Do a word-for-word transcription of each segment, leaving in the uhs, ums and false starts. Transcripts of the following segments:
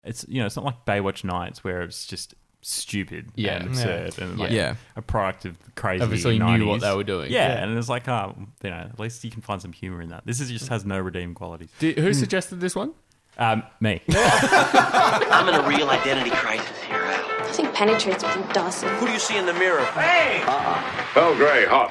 it's you know it's not like Baywatch Nights where it's just stupid Yeah. and absurd and like Yeah. a product of crazy. Obviously nineties. knew what they were doing. Yeah, Yeah. and it's like, oh, you know, at least you can find some humor in that. This is just has no redeeming qualities. Did, who suggested this one? Um, me. I'm in a real identity crisis here, Al. Nothing penetrates with you, Dawson. Who do you see in the mirror? Hey! Bell Gray, hot.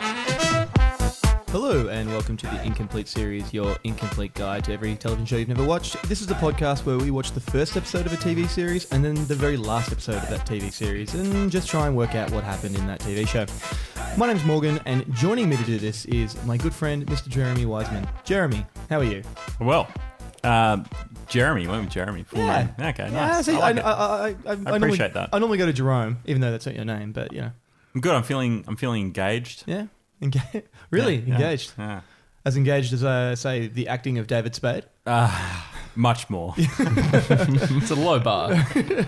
Hello and welcome to the Incomplete series, your incomplete guide to every television show you've never watched. This is the podcast where we watch the first episode of a T V series and then the very last episode of that T V series and just try and work out what happened in that T V show. My name's Morgan and joining me to do this is my good friend, Mister Jeremy Wiseman. Jeremy, how are you? Well, um, Jeremy, went with Jeremy. Full Yeah. name. Okay, Yeah, nice. see, I, like I, it. I, I, I, I, I normally- appreciate that. I normally go to Jerome, even though that's not your name, but you know. I'm good. I'm feeling. I'm feeling engaged. Yeah, Enga- really Yeah, yeah, engaged. Yeah. As engaged as, uh, say, the acting of David Spade. Uh, much more. It's a low bar.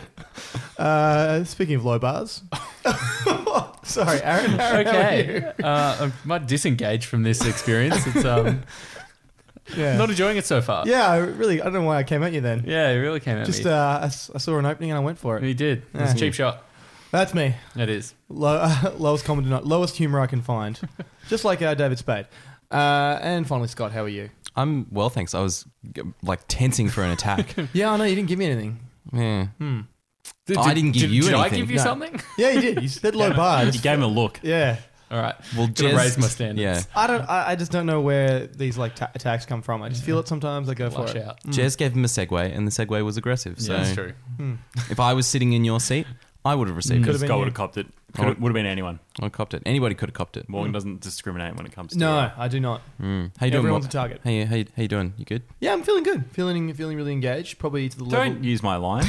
Uh, speaking of low bars. Sorry, Aaron. Aaron how are you? Okay. Uh, I'm quite disengaged from this experience. It's um, Yeah. not enjoying it so far. yeah, I really, I don't know why I came at you then. Yeah, it really came at Just, me. uh, I, s- I saw an opening and I went for it. He did. It's a Yeah. cheap shot. That's me. It is. Low, uh, lowest common denominator, lowest humor I can find. Just like uh, David Spade. Uh, and finally, Scott, how are you? I'm well, thanks. I was g- like tensing for an attack. Yeah, I know, you didn't give me anything. Yeah. Did, I didn't give did, you did anything. I give you No. something? Yeah, you did. You said low bar. You gave him a look. Yeah. All right. Well, Gotta Jez- raise my standards. Yeah. I don't. I, I just don't know where these like ta- attacks come from. I just feel it sometimes. I go for Lash it. out. Jez gave him a segue, and the segue was aggressive. So Yeah, that's true. if I was sitting in your seat, I would have received Could've it. been Scott you. would have copped it. Could have, would have been anyone. I copped it. Anybody could have copped it. Morgan doesn't discriminate when it comes to No, uh, I do not. Mm. How you doing, Everyone's Mor- a target. How you, how you, how you doing? You good? Yeah, I'm feeling good. Feeling feeling really engaged. Probably to the level. Don't use my line.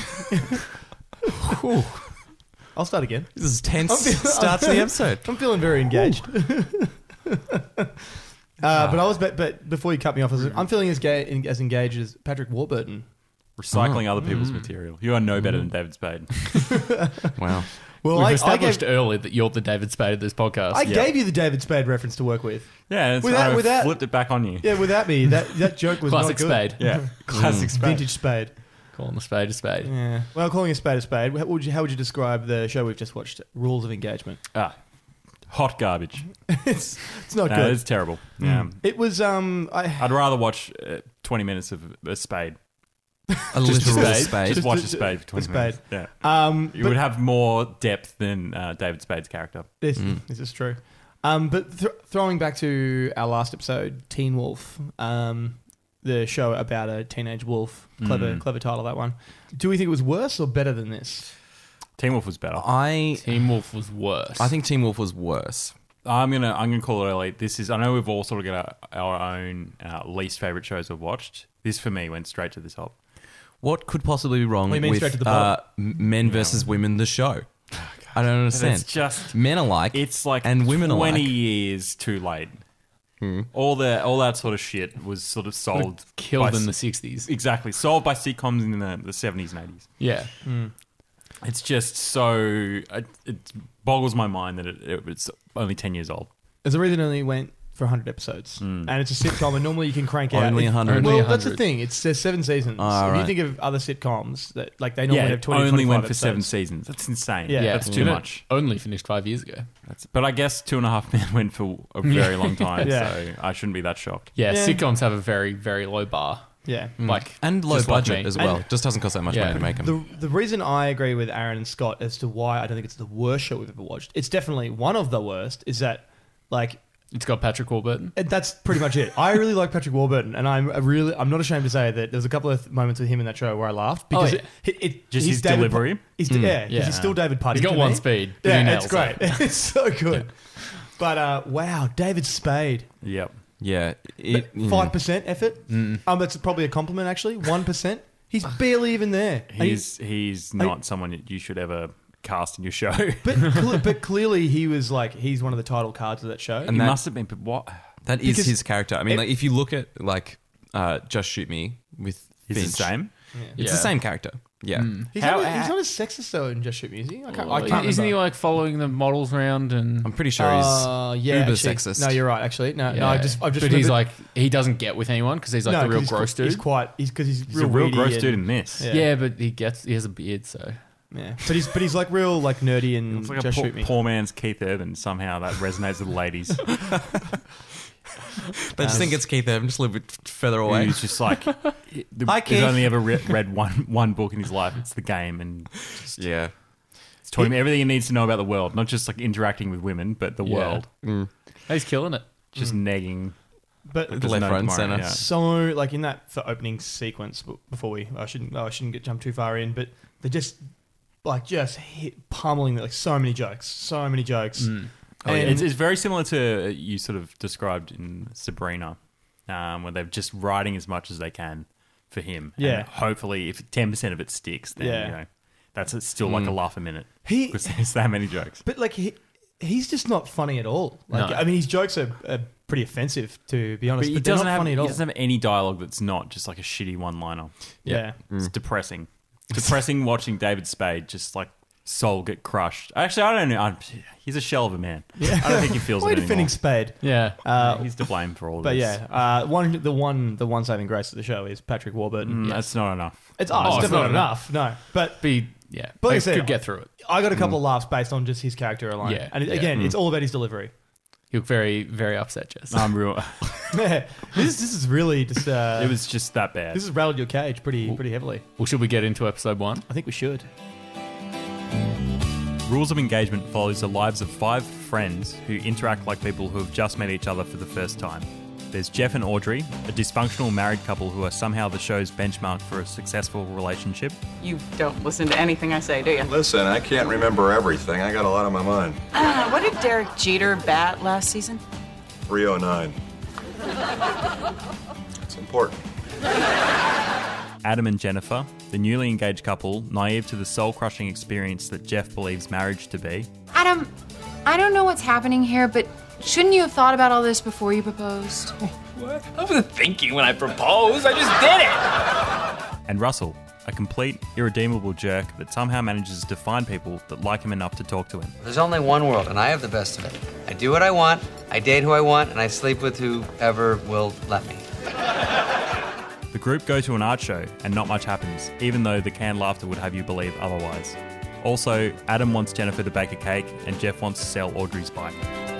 I'll start again. This is tense. I'm feeling- Starts the episode. I'm feeling very engaged. uh, but I was, but, but before you cut me off, I was, I'm feeling as gay, as engaged as Patrick Warburton. Recycling other people's material. You are no better than David Spade. Wow. Well, We've I, I, established gave, early that you're the David Spade of this podcast. I Yeah. gave you the David Spade reference to work with. Yeah, it's, Without- I without- flipped it back on you. Yeah, without me, that that joke was Classic not good. Spade. Yeah, classic Spade. Vintage Spade. Calling a spade a spade. Yeah. Well, calling a spade a spade. How would you, how would you describe the show we've just watched? Rules of Engagement. Ah, hot garbage. it's it's not No, good. it's terrible. Yeah, It was um. I, I'd rather watch uh, twenty minutes of a spade. A literal spade. spade. Just, Just watch a- a spade for twenty a minutes. spade. Yeah, um. you but would have more depth than uh, David Spade's character. This, this is true. Um, but th- throwing back to our last episode, Teen Wolf, um, the show about a teenage wolf. Clever, clever title, that one. Do we think it was worse or better than this? Teen Wolf was better. I Team Wolf was worse. I think Team Wolf was worse. I'm gonna I'm gonna call it early. This is I know we've all sort of got our, our own uh, least favorite shows we've watched. This for me went straight to the top. What could possibly be wrong What do you mean with straight to the uh, bottom? men versus women, the show? I don't understand. It's just Men alike. it's like and women twenty alike. years too late. All the all that sort of shit was sort of sold killed by in the s- sixties. exactly sold by sitcoms in the, the seventies and eighties. Yeah. It's just so it, it boggles my mind that it, it, it's only ten years old. There's a reason it only went for one hundred episodes. And it's a sitcom, and normally you can crank out... Only if- one hundred. Well, Only that's the one hundred. thing. It's there's seven seasons. Ah, if you right. think of other sitcoms, that like they normally Yeah, have it twenty, only went twenty-five for seven episodes. seasons. That's insane. Yeah. Yeah. that's too And it much. Only finished five years ago. That's, but I guess Two and a Half Men went for a very long time, Yeah. so I shouldn't be that shocked. Yeah, Yeah. sitcoms have a very, very low bar. Yeah. Like and low just like budget me. as well. And- Just doesn't cost that much Yeah. money to make them. The the reason I agree with Aaron and Scott as to why I don't think it's the worst show we've ever watched, it's definitely one of the worst, is that, like, It's got Patrick Warburton. it- that's pretty much it. I really like Patrick Warburton, and I'm a really, I'm not ashamed to say that there's a couple of moments with him in that show where I laughed because Oh, yeah. it, it, it- Just he's his David delivery? Pa- he's, Yeah, 'cause Yeah. he's still David Putty. He's got to one me. speed, but he Yeah, nails it's great. it. It's so good. But uh, wow, David Spade. Yep. Yeah. It, Five percent effort. Um, that's probably a compliment. Actually, one percent. He's barely even there. And he- He's he's not someone that you should ever cast in your show. but cle- but clearly he was like he's one of the title cards of that show. he And that- must have been. But what? That is Because- his character. I mean, it- like if you look at like uh, Just Shoot Me with Is it Finch, the same? it's Yeah. the same character. Yeah. He's, How- not, he's how- not as sexist though in Just Shoot Me, is he? I can't, I Well, can't isn't he remember. like following the models around and? I'm pretty sure he's Uh, yeah, uber actually, sexist. No, you're right. Actually, no, no. I just, I just. but he's remembered- like he doesn't get with anyone because he's like no, the 'cause real he's, gross dude. He's quite. He's because he's, He's real a real weedy gross and- dude in this. Yeah. yeah. but he gets he has a beard, so Yeah, but he's but he's like real like nerdy and It's like Just a poor, Shoot Me. poor man's Keith Urban. Somehow that resonates with the ladies. They just think it's Keith Urban, just a little bit further away. He's just like, the, Hi, he's Keith. only ever re- read one one book in his life. It's the game, and Yeah. it's taught him everything he needs to know about the world, not just like interacting with women, but the Yeah. world. he's killing it. Just negging. But There's Left, no right, and tomorrow, centre. yeah. so like in that for opening sequence b- before we I shouldn't oh, I shouldn't get jumped too far in, but they just like just hit pummeling like so many jokes, so many jokes. Oh, yeah. And it's, it's very similar to uh, you sort of described in Sabrina, um, where they're just writing as much as they can for him. Yeah. And hopefully, if ten percent of it sticks, then Yeah. you know that's it's still like a laugh a minute. He- because there's that many jokes. but like he, he's just not funny at all. Like No. I mean, his jokes are, are pretty offensive to be honest. But But, he they're doesn't not have funny he at all. doesn't have any dialogue that's not just like a shitty one-liner. yeah. It's depressing. Depressing watching David Spade just like soul get crushed. Actually, I don't know. I'm, he's a shell of a man. I don't think he feels Why are it you defending anymore. Spade? Yeah, Uh, He's to blame for all but this. yeah, uh, one the one the one saving grace of the show is Patrick Warburton. Mm, that's not enough. It's, oh, Oh, it's it's definitely not not enough. No, but be yeah. But like I I said, could get through it. I got a couple of laughs based on just his character alone. Yeah, and it, yeah. again, it's all about his delivery. You look very very upset, Jess. I'm real. this this is really just uh, It was just that bad. this has rattled your cage pretty pretty heavily. Well, should we get into episode one? I think we should. Rules of Engagement follows the lives of five friends who interact like people who have just met each other for the first time. There's Jeff and Audrey, a dysfunctional married couple who are somehow the show's benchmark for a successful relationship. You don't listen to anything I say, do you? Listen, I can't remember everything. I got a lot on my mind. Uh, what did Derek Jeter bat last season? three oh nine. It's important. Adam and Jennifer, the newly engaged couple, naive to the soul-crushing experience that Jeff believes marriage to be. Adam, I don't know what's happening here, but shouldn't you have thought about all this before you proposed? What? I wasn't thinking when I proposed. I just did it. And Russell, a complete, irredeemable jerk that somehow manages to find people that like him enough to talk to him. There's only one world, and I have the best of it. I do what I want, I date who I want, and I sleep with whoever will let me. The group go to an art show and not much happens, even though the canned laughter would have you believe otherwise. Also, Adam wants Jennifer to bake a cake and Jeff wants to sell Audrey's bike.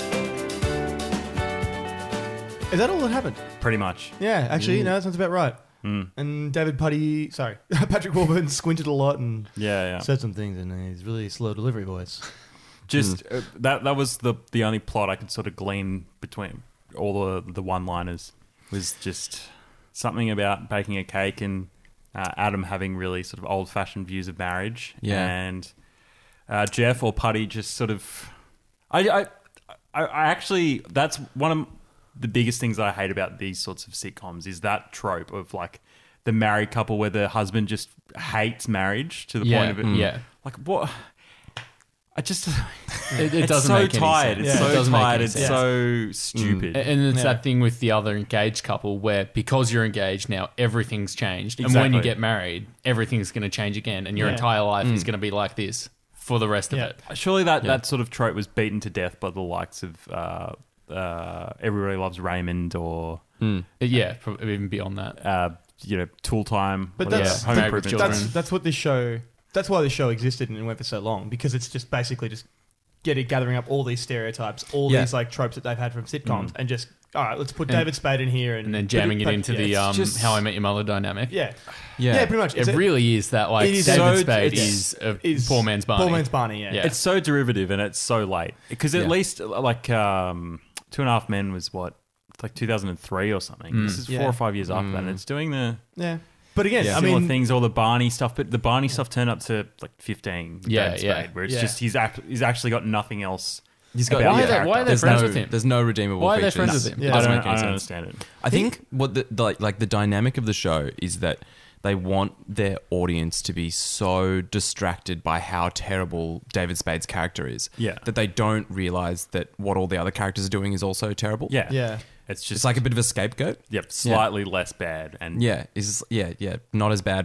Is that all that happened? Pretty much. Yeah, actually, Mm. no, that sounds about right. Mm. And David Putty, sorry, Patrick Warburton squinted a lot and Yeah, yeah. said some things in his really slow delivery voice. Just uh, that that was the the only plot I could sort of glean between all the the one-liners was just something about baking a cake and uh, Adam having really sort of old-fashioned views of marriage. Yeah. And uh, Jeff or Putty just sort of I, I I I actually that's one of the biggest things I hate about these sorts of sitcoms is that trope of like the married couple where the husband just hates marriage to the Yeah, point of it. mm. yeah. Like what? I just It, it it's doesn't so make any tired. sense. It's Yeah. It so doesn't make tired. any It's sense. so stupid. And it's Yeah. that thing with the other engaged couple where because you're engaged now, everything's changed. And when you Exactly. get married, everything's going to change again. And your Yeah. entire life Mm. is going to be like this for the rest Yeah. of it. Surely that, Yeah. that sort of trope was beaten to death by the likes of uh, uh, Everybody Loves Raymond or Yeah, probably even beyond that. uh, you know Tool Time. But whatever, that's, Home Married Improvement. with Children. that's that's what this show. That's why this show existed and went for so long because it's just basically just getting gathering up all these stereotypes, all Yeah. these like tropes that they've had from sitcoms, and just all right, let's put And- David Spade in here and And then jamming it but- into yeah, the it's um, just- How I Met Your Mother dynamic. yeah, Yeah. yeah, pretty much. It It's a- really is that like it is David so- Spade it's- is a is poor man's Barney. Poor man's Barney. Yeah, Yeah. It's so derivative and it's so late because at Yeah. least like um, Two and a Half Men was what like two thousand three or something. This is four Yeah. or five years after that, and it's doing the yeah. But again, I similar mean, things, all the Barney stuff, but the Barney stuff turned up to like fifteen. with Yeah, David yeah, Spade, where it's yeah. just he's act- he's actually got nothing else. He's got, about Why the are they- character. why are they there's friends no, with him? There's no redeemable Why are they features. friends with him? It Yeah. I doesn't don't, make I any don't sense. understand it. I think what the, the like, like the dynamic of the show is that they want their audience to be so distracted by how terrible David Spade's character is, Yeah. that they don't realize that what all the other characters are doing is also terrible. Yeah, yeah. It's just It's like a bit of a scapegoat. yep, slightly less bad, and Yeah, is yeah, yeah, not as bad by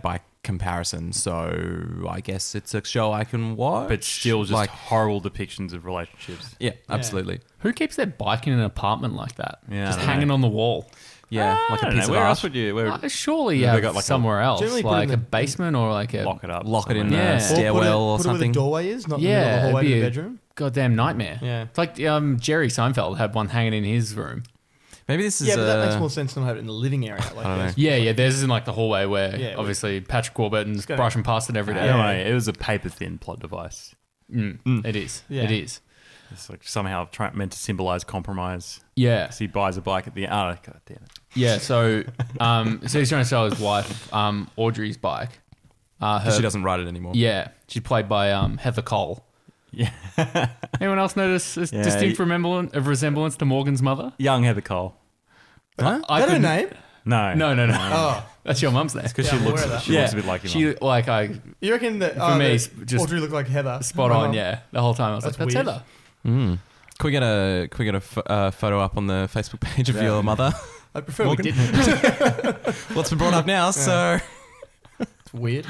comparison. So I guess it's a show I can watch. But still just like, horrible depictions of relationships. yeah, absolutely. Who keeps their bike in an apartment like that? Yeah, just I don't hanging know. on the wall. Yeah, I like a don't piece know. of Where art. else would you? Where, Uh, surely you Have they have got like a- somewhere else, Generally put it like in a the- basement or like a lock it up. Lock it in somewhere. the Yeah. Or put it- stairwell or put it where something. the doorway is, not in the yeah, middle of the it'd hallway be to the a bedroom. goddamn nightmare. Yeah. It's like um, Jerry Seinfeld had one hanging in his room. Maybe this is Yeah, but that uh, makes more sense than have it in the living area. Like I don't this. Yeah, yeah. Theirs is in like the hallway where Yeah, obviously Patrick Warburton's gonna- brushing past it every day. I don't know. It was a paper thin plot device. Mm, It is. Yeah. It is. It's like somehow try, meant to symbolize compromise. Yeah. So he buys a bike at the end. Oh, God damn it. Yeah. So, um, so he's trying to sell his wife, um, Audrey's bike. Uh, her, she doesn't ride it anymore. Yeah, she's played by um, Heather Cole. Yeah. Anyone else notice a Yeah, distinct he- resemblance, of resemblance to Morgan's mother? Young Heather Cole. Huh? I Is that her couldn't- name? No. No, no, no. Oh. That's your mum's name. Because Yeah, she I'm looks, aware of that. she yeah, looks a bit like your she mum. like I You reckon that For oh, me, that it's just Audrey looked like Heather? spot My on. mum. Yeah, the whole time I was That's like, that's weird. Heather. Mm. Can we get a can we get a ph- uh, photo up on the Facebook page of Yeah. your mother? I prefer Morgan? we didn't. What's been brought up now? So It's weird.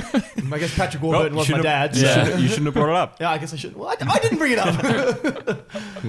I guess Patrick Warburton you was my shouldn't dad. have- You, so- shouldn't, you shouldn't have brought it up. Yeah, I guess I should. Well, I, I didn't bring it up.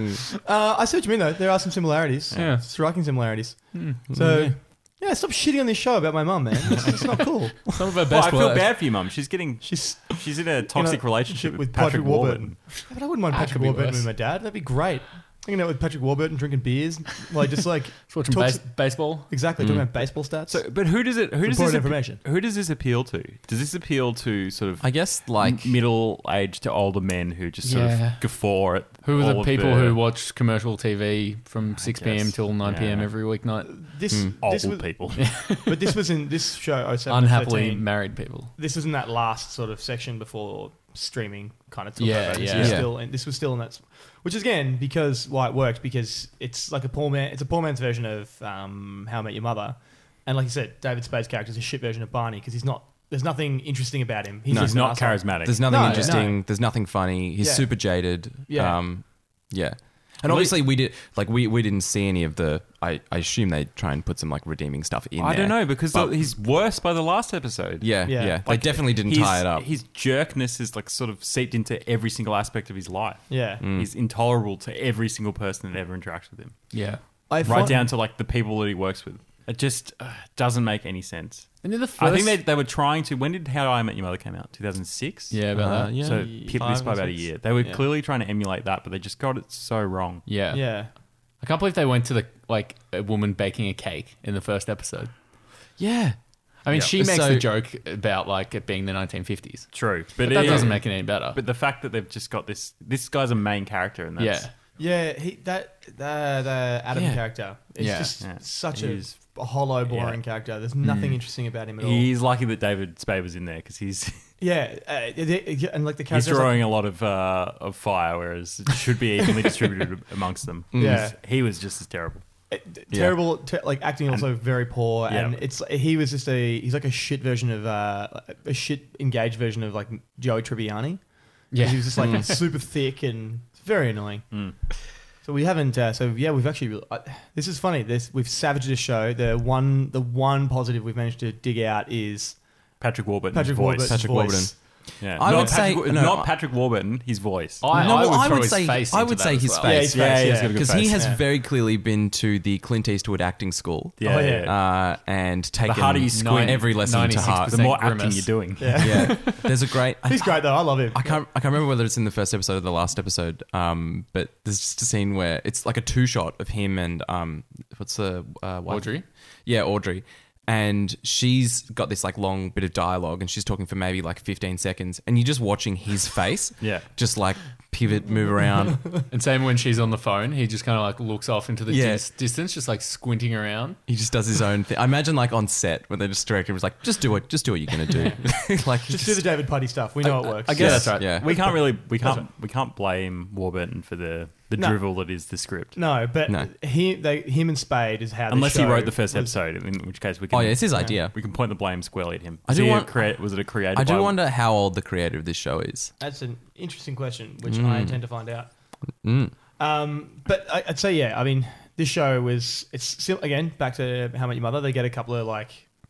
uh, I see what you mean, though. There are some similarities. Yeah. Striking similarities. So, yeah, stop shitting on this show about my mum, man. It's, it's not cool. Some of her Well, best I feel work. bad for you, Mum. She's getting. She's She's in a toxic in a relationship with, with Patrick, Warburton. Yeah, but I wouldn't mind That Patrick could be Warburton worse. with my dad. That'd be great. Hanging out with Patrick Warburton, drinking beers, like just like Just watching talks- base- baseball. exactly talking about baseball stats. So, but who does it? Who does Important this? information. Who does this appeal to? Does this appeal to sort of I guess like middle-aged to older men who just sort Yeah. of guffaw at Who are the all of people who watch commercial T V from six p.m. guess. till nine p.m. Yeah. every weeknight? this, old this was, people? but this was in this show. oh seven to Unhappily thirteen. married people. This was in that last sort of section before streaming kind of took Yeah, over. This yeah. was Yeah. Still, in, this was still in that, which is again because why it worked because it's like a poor man. It's a poor man's version of um, How I Met Your Mother, and like you said, David Spade's character is a shit version of Barney because he's not. There's nothing interesting about him. He's No, just he's an not asshole. charismatic. there's nothing No, interesting. no. There's nothing funny. He's Yeah. super jaded. Yeah. Um, yeah. And obviously we did like we, we didn't see any of the. I, I assume they try and put some like redeeming stuff in. I there. don't know because But- he's worse by the last episode. Yeah, Yeah. yeah. They Like, definitely didn't his- tie it up. His jerkness is like sort of seeped into every single aspect of his life. Yeah, Mm. He's intolerable to every single person that ever interacts with him, Yeah. I right find- down to like the people that he works with. It just uh, doesn't make any sense. And then the first. I think they, they were trying to. When did How I Met Your Mother came out? two thousand six. Yeah, about Uh, that. yeah. So Five Pip missed by or about a six. year. They were Yeah. clearly trying to emulate that, but they just got it so wrong. Yeah. Yeah, I can't believe they went to the like a woman baking a cake in the first episode. yeah. I mean, Yeah. she makes So- the joke about like it being the nineteen fifties. True, But but, that it- doesn't make it any better. But the fact that they've just got this. This guy's a main character, and that's, yeah. yeah. He that the the Adam Yeah. character. It's Yeah. just Yeah. such a, He's- a hollow, boring yeah. character. There's nothing interesting about him at all. He's lucky that David Spade was in there because he's Yeah, uh, yeah, and like the he's characters. drawing a lot of uh, of fire, whereas it should be evenly distributed amongst them. Yeah. He's- he was just as terrible. like, uh, terrible, ter- like acting also very poor, Yeah. and it's he was just a he's like a shit version of uh, a shit engaged version of like Joey Tribbiani. Yeah. he was just like super thick and it's very annoying. Mm. So we haven't. Uh, so yeah, we've actually. really- Uh, this is funny. This we've savaged this show. The one, the one positive we've managed to dig out is Patrick Warburton's Patrick voice. Warburton's Patrick voice. Warburton. Yeah. I not would Patrick, say- Wa- no, not I- Patrick Warburton. His voice. I, No, I would I throw would his say- face I into would that say as his well. face. Yeah, his Yeah, face, he's yeah. got a good Because face. he has Yeah. very clearly been to the Clint Eastwood acting school. Yeah, Oh, yeah. yeah. Uh, and taken harder you squint, every lesson to heart. the more grimace. acting you're doing. Yeah. Yeah, there's a great. He's great though. I love him. I can't. I can't remember whether it's in the first episode or the last episode. Um, but there's just a scene where it's like a two shot of him and um, what's the uh, wife? Audrey? Yeah, Audrey. And she's got this like long bit of dialogue, and she's talking for maybe like fifteen seconds, and you're just watching his face, Yeah. just like pivot, move around. And same when she's on the phone, he just kind of like looks off into the Yeah. dis- distance, just like squinting around. He just does his own thing. I imagine like on set when they just director was like, just do it, just do what you're gonna do. like Just do the David Putty stuff. We know it works. I guess Yeah, that's right. Yeah. We can't really we That's can't we can't blame Warburton for the the No. drivel that is the script. No, but No. he, they, him and Spade is how. Unless the he show wrote the first was- episode, in which case we can. Oh yeah, it's his idea. We can point the blame squarely at him. I Was, do he a want- crea- was it a creative? I do by- wonder how old the creator of this show is. That's an interesting question, which Mm. I intend to find out. Mm. Um, but I, I'd say yeah. I mean, this show was it's still again back to How I Met Your Mother. They get a couple of like like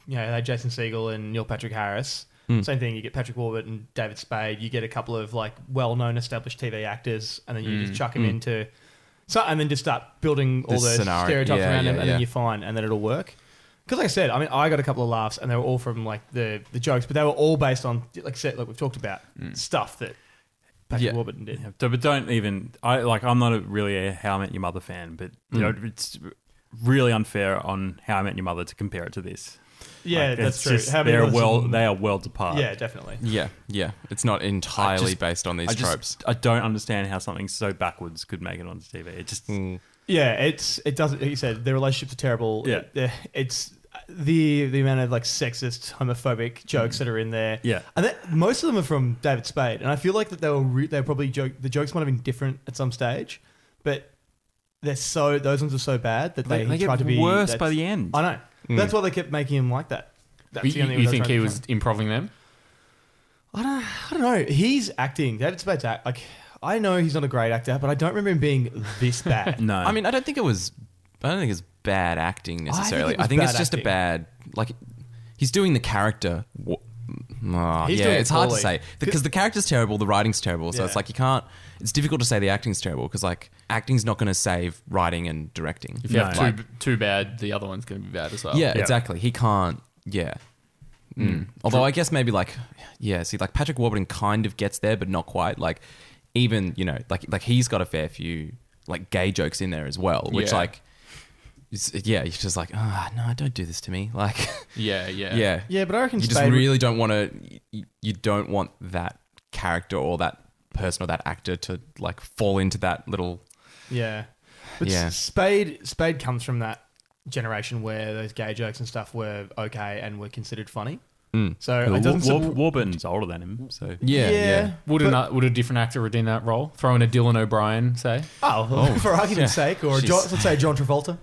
you know, they had Jason Segel and Neil Patrick Harris. Mm. Same thing. You get Patrick Warburton and David Spade. You get a couple of like well-known, established T V actors, and then you Mm. just chuck them Mm. into, so and then just start building all This those scenario. stereotypes Yeah, around them, yeah, and yeah. then you're fine, and then it'll work. Because, like I said, I mean, I got a couple of laughs, and they were all from like the the jokes, but they were all based on, like I said, like we've talked about Mm. stuff that Patrick Yeah. Warburton did. Yeah, but don't even. I like. I'm not a, really a How I Met Your Mother fan, but you Mm. know, it's really unfair on How I Met Your Mother to compare it to this. Yeah, Like, that's it's true. just- How many they're others well. in- They are worlds apart. Yeah, definitely. Yeah, yeah. It's not entirely I just- based on these I just, tropes. I don't understand how something so backwards could make it onto T V. It just. Mm. Yeah, it's it doesn't. Like you said, the relationships are terrible. Yeah. It- it's the the amount of like sexist, homophobic jokes that are in there. Yeah. and that, most of them are from David Spade, and I feel like that they were re- they were probably joke. The jokes might have been different at some stage, but they're so those ones are so bad that They, they, they tried get to be worse that's- by the end. I know. Mm. That's why they kept making him like that. That's You, the only you way they think tried he to was find- improving them? I don't. I don't know. He's acting. David Spade's act. Like I know he's not a great actor, but I don't remember him being this bad. No, I mean, I don't think it was. I don't think it's bad acting necessarily. it was I think, bad it's just acting. a bad like. He's doing the character. wa- Oh, He's yeah, doing it it's hard to poorly. say because the character's terrible, the writing's terrible. So Yeah. it's like you can't. It's difficult to say the acting's terrible because like acting's not going to save writing and directing. If you have Like- two, two bad, the other one's going to be bad as well. yeah, Yeah. exactly. He can't. Yeah. Mm. Although I guess maybe like, yeah. See, like Patrick Warburton kind of gets there, but not quite. Like, even you know, like like he's got a fair few like gay jokes in there as well, which Yeah. like, is, yeah, he's just like, ah, no, don't do this to me. Like, Yeah, yeah. yeah, Yeah, but I reckon you just Spade- really don't want to. You, you don't want that character or that person or that actor to like fall into that little. Yeah, but Yeah. S- Spade Spade comes from that generation where those gay jokes and stuff were okay and were considered funny. Mm. So War, it doesn't. War, sup- Warburton's older than him, so Yeah, yeah. Would, but- a, would a different actor redeem that role? Throw in a Dylan O'Brien, say? Oh, well, for argument's sake, or Jeez. John, let's say John Travolta.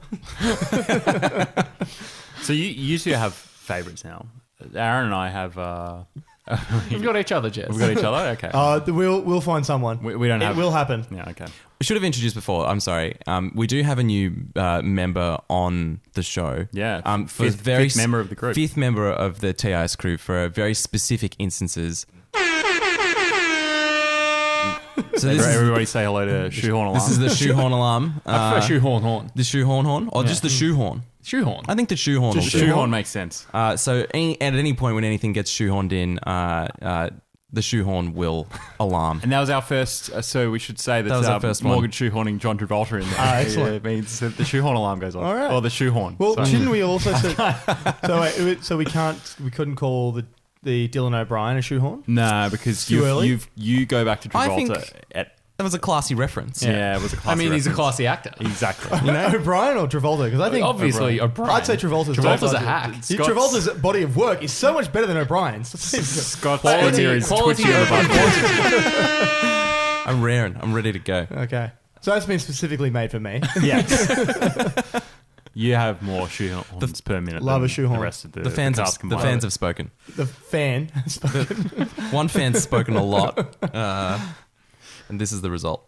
So you you two have favourites now. Aaron and I have. Uh, We've got each other, Jess. we've got each other. Okay. Uh, we'll we'll find someone. we, we don't It have. will happen. Yeah. Okay. We should have introduced before. I'm sorry. Um, we do have a new uh, member on the show. Yeah, Um, for fifth- very fifth member of the group. Fifth member of the T I S crew for very specific instances. So this is, Everybody say hello to Shoehorn Alarm. this is the shoehorn alarm. I prefer Uh, shoehorn horn. the shoehorn horn, or just the shoehorn. Shoehorn. I think the shoehorn. Just will do. shoehorn makes sense. Uh, so any, at any point when anything gets shoehorned in, uh, uh, the shoehorn will alarm. And that was our first. Uh, so we should say that, That was our uh, first one. Morgan shoehorning John Travolta in there. Ah, excellent. Yeah, it means that the shoehorn alarm goes off. All right. Or the shoehorn. Well, Sorry. shouldn't we also say, so wait, it- so we can't we couldn't call the the Dylan O'Brien a shoehorn? Nah, because Too you've, early? you've you go back to I Travolta think- at That was a classy reference. yeah, it was a I classy mean, he's a reference. classy actor. Exactly. You know, O'Brien or Travolta? Because I think Obviously, O'Brien. I'd say Travolta's Travolta's better. a hack. Yeah, Scott's- Travolta's body of work is so much better than O'Brien's. Scott's Quality- here is quality twitching on the over button. I'm raring. I'm ready to go. Okay, so that's been specifically made for me. Yes. You have more shoehorns per minute. Love than a shoehorn. The rest of the, The fans, the have, cast the combined. fans have spoken. The fan. One fan's spoken a lot, uh, and this is the result.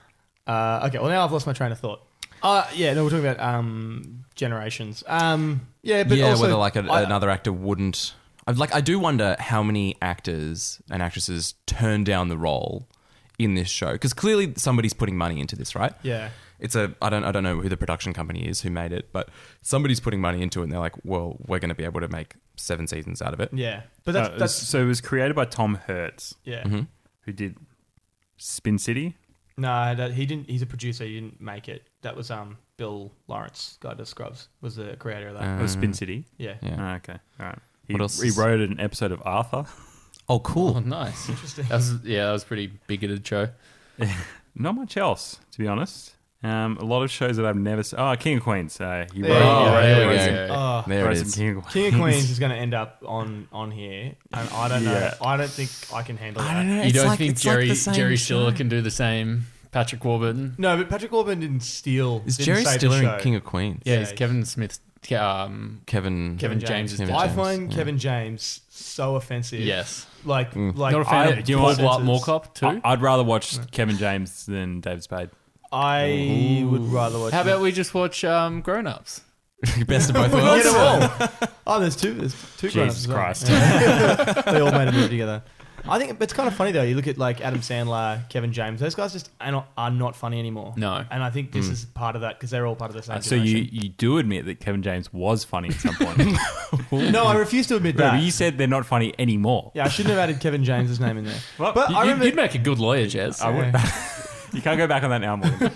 Uh, okay, well now I've lost my train of thought. Uh, yeah, no, we're talking about um, generations. Um, yeah, but yeah, also, whether like a, I- another actor wouldn't. I like. I do wonder how many actors and actresses turn down the role in this show because clearly somebody's putting money into this, right? Yeah. It's a. I don't. I don't know who the production company is who made it, but somebody's putting money into it, and they're like, "Well, we're going to be able to make seven seasons out of it." Yeah, but that's, Uh, that's so it was created by Tom Hertz, yeah. Mm-hmm. who did Spin City. No, that, he didn't. He's a producer. He didn't make it. That was um Bill Lawrence, guy to Scrubs, was the creator of that. It was Spin City. yeah. Yeah. Oh, okay, all right. He, What else he is- wrote an episode of Arthur. Oh, cool. Oh, nice. Interesting. That was, yeah, that was a pretty bigoted show. Not much else, to be honest. Um, a lot of shows that I've never seen. Oh, King of Queens. Uh, he There wrote, you Oh, go. wrote- there we wrote go. some- Oh, There wrote it some is. King of Queens. King of Queens is going to end up on on here, and I don't know. Yeah. I don't think I can handle that. I don't know. You It's don't like- think it's like Jerry the same Jerry show. Stiller can do the same? Patrick Warburton? No, but Patrick Warburton didn't steal. Is didn't Jerry save the Stiller show. in King of Queens? Yeah, Yeah, he's Kevin Smith's. Um, Kevin. Kevin James is Kevin I James, find yeah. Kevin James so offensive. yes. like Mm. like Not a fan I- of do you Paul want- Blart Mall Cop too. I- I'd rather watch Kevin James than David Spade. I would rather watch. How about we just watch um, Grown Ups? Best of both We worlds. get them all. Oh, there's two. There's two. Jesus grown-ups as Christ. well. Yeah. They all made a movie together. I think it's kind of funny though. You look at like Adam Sandler, Kevin James. Those guys just are not, are not funny anymore. No. And I think this Mm. is part of that because they're all part of the same. So you, generation. you do admit that Kevin James was funny at some point. No, I refuse to admit No, that. but you said they're not funny anymore. Yeah, I shouldn't have added Kevin James' name in there. Well, but You, I you- remember you'd make a good lawyer, Jez. I would, you can't go back on that now, Morgan.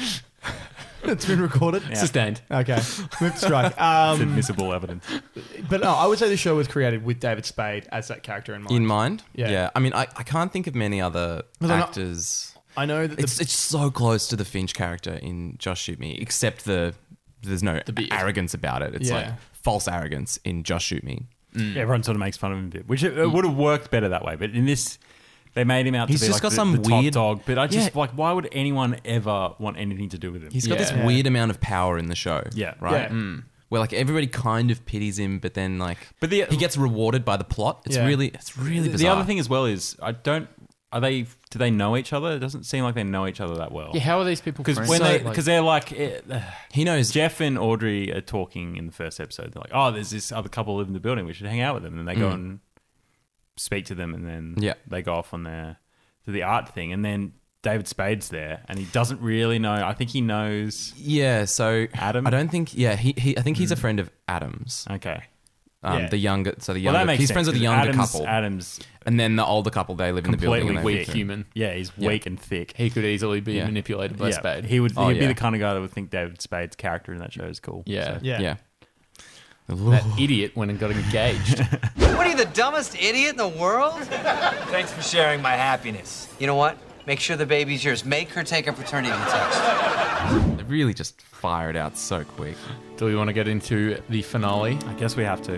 it's been recorded. Yeah. Sustained. Okay, move to strike. It's Um, admissible evidence. but no, I would say the show was created with David Spade as that character in mind. In mind? Yeah. I mean, I, I can't think of many other Because I'm not- actors. I know that the, It's it's so close to the Finch character in Just Shoot Me, except the there's no beard. arrogance about it. It's Yeah. like false arrogance in Just Shoot Me. Yeah, everyone sort of makes fun of him a bit, which it, it would have worked better that way. But in this, they made him out He's to be just like got the, some the top weird- dog. But I just Yeah. like, why would anyone ever want anything to do with him? He's got Yeah. this Yeah. weird amount of power in the show. Yeah. Right? Yeah. Where like everybody kind of pities him, but then like But the- he gets rewarded by the plot. It's Yeah. really it's really the bizarre. other thing as well is I don't. Are they? Do they know each other? It doesn't seem like they know each other that well. Yeah, how are these people Because friends? when So, they like- because they're like eh, he knows Jeff and Audrey are talking in the first episode. They're like, "Oh, there's this other couple live in the building. We should hang out with them." And they go Mm. and speak to them, and then Yeah. they go off on their to the art thing. And then David Spade's there, and he doesn't really know. I think he knows. Yeah, so Adam? I don't think yeah, he, he I think he's a friend of Adam's. Okay, Um, Yeah. the younger so the well younger that makes he's sense, friends with the 'cause younger Adam's, couple. Adam's And then the older couple they live in the building completely and they weak live- human. yeah, he's Yeah. weak and thick. He could easily be Yeah. manipulated by yeah, Spade. he would. Oh, he'd be yeah. the kind of guy that would think David Spade's character in that show is cool. Yeah. So- yeah. Yeah. That idiot went and got engaged. What are you, the dumbest idiot in the world? Thanks for sharing my happiness. You know what? Make sure the baby's yours. Make her take a paternity test. They really just fire it out so quick. Do we want to get into the finale? I guess we have to.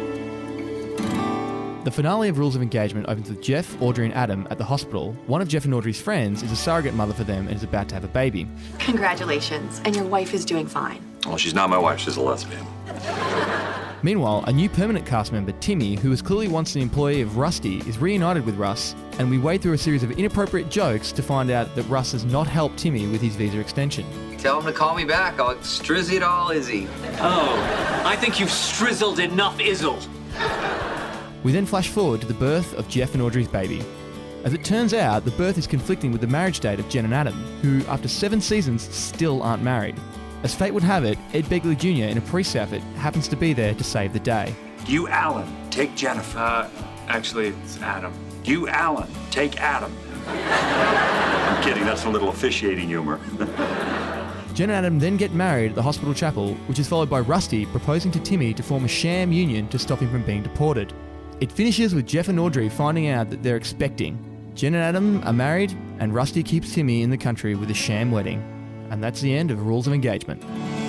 The finale of Rules of Engagement opens with Jeff, Audrey, and Adam at the hospital. One of Jeff and Audrey's friends is a surrogate mother for them and is about to have a baby. Congratulations. And your wife is doing fine. Well, she's not my wife. She's a lesbian. Meanwhile, a new permanent cast member, Timmy, who was clearly once an employee of Rusty, is reunited with Russ, and we wade through a series of inappropriate jokes to find out that Russ has not helped Timmy with his visa extension. Tell him to call me back. I'll strizzy it all, Izzy. Oh, I think you've strizzled enough izzle. We then flash forward to the birth of Jeff and Audrey's baby. As it turns out, the birth is conflicting with the marriage date of Jen and Adam, who, after seven seasons, still aren't married. As fate would have it, Ed Begley Junior, in a priest's outfit, happens to be there to save the day. You, Alan, take Jennifer. Uh, actually, it's Adam. You, Alan, take Adam. I'm kidding. That's a little officiating humor. Jen and Adam then get married at the hospital chapel, which is followed by Rusty proposing to Timmy to form a sham union to stop him from being deported. It finishes with Jeff and Audrey finding out that they're expecting. Jen and Adam are married, and Rusty keeps Timmy in the country with a sham wedding. And that's the end of Rules of Engagement.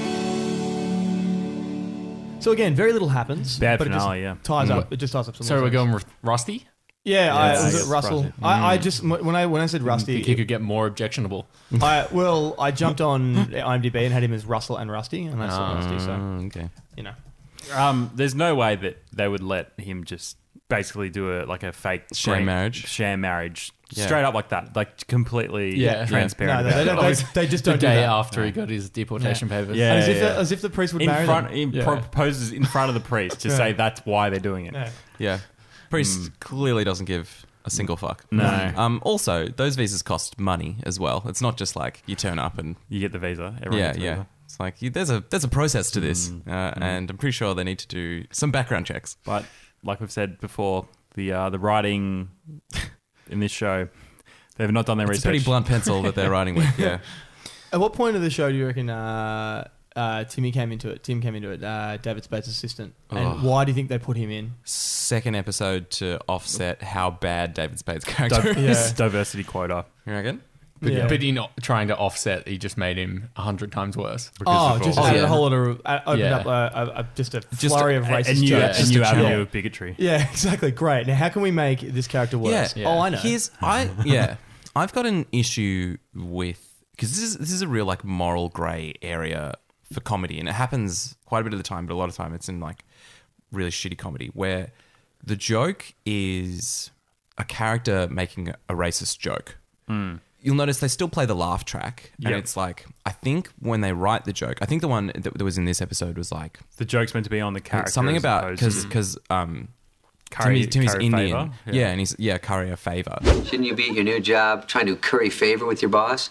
So again, very little happens. Bad but finale, it yeah. just ties Mm. up. It just ties up some. So more we're things. going with Rusty? Yeah, Yeah, I, it's- was it's it Russell? Rusty. I, I just when I when I said Rusty, He could get more objectionable. I, well, I jumped on IMDb and had him as Russell and Rusty, and I saw Rusty. So Oh, okay. you know, Um, there's no way that they would let him just basically do a like a fake Sham green- marriage? sham marriage, Yeah. straight up like that, like completely Yeah. transparent. no, they, about they, it. don't, they, they just The don't do day that. after he got his deportation papers. Yeah. And as if, the, as if the priest would in marry front, them. he Yeah. proposes in front of the priest to Yeah. say that's why they're doing it. Yeah. Yeah. Priest clearly doesn't give a single fuck. No. Um, also, those visas cost money as well. It's not just like you turn up and You get the visa. Everyone yeah, gets a yeah. visa. It's like you, there's a there's a process to this, uh, and I'm pretty sure they need to do some background checks. But like we've said before, the uh, the writing in this show, they've not done their It's a research. pretty blunt pencil that they're writing with. Yeah. At what point of the show do you reckon uh, uh, Timmy came into it? Tim came into it. Uh, David Spade's assistant. And Oh. why do you think they put him in? Second episode to offset how bad David Spade's character Di- is. Yeah. diversity quota. You reckon? But, Yeah. but in trying to offset, he just made him a hundred times worse. Oh, of just all- added yeah. a whole lot of uh, opened Yeah. up a, a, a, just a Just flurry a- of a, racist a new, jokes. a new Yeah. avenue of bigotry. Yeah, exactly. Great. Now, how can we make this character worse? Yeah. Oh, I know. Here's I yeah. I've got an issue with because this is this is a real like moral grey area for comedy, and it happens quite a bit of the time, but a lot of time it's in like really shitty comedy where the joke is a character making a racist joke. You'll notice they still play the laugh track, and Yep. it's like, I think when they write the joke, I think the one that, that was in this episode was like The joke's meant to be on the character. something as about opposed because to- because um, Curry- Timmy, Timmy's curry Indian, favour? yeah. Yeah. and he's yeah curry a favor. Shouldn't you be at your new job trying to curry favor with your boss?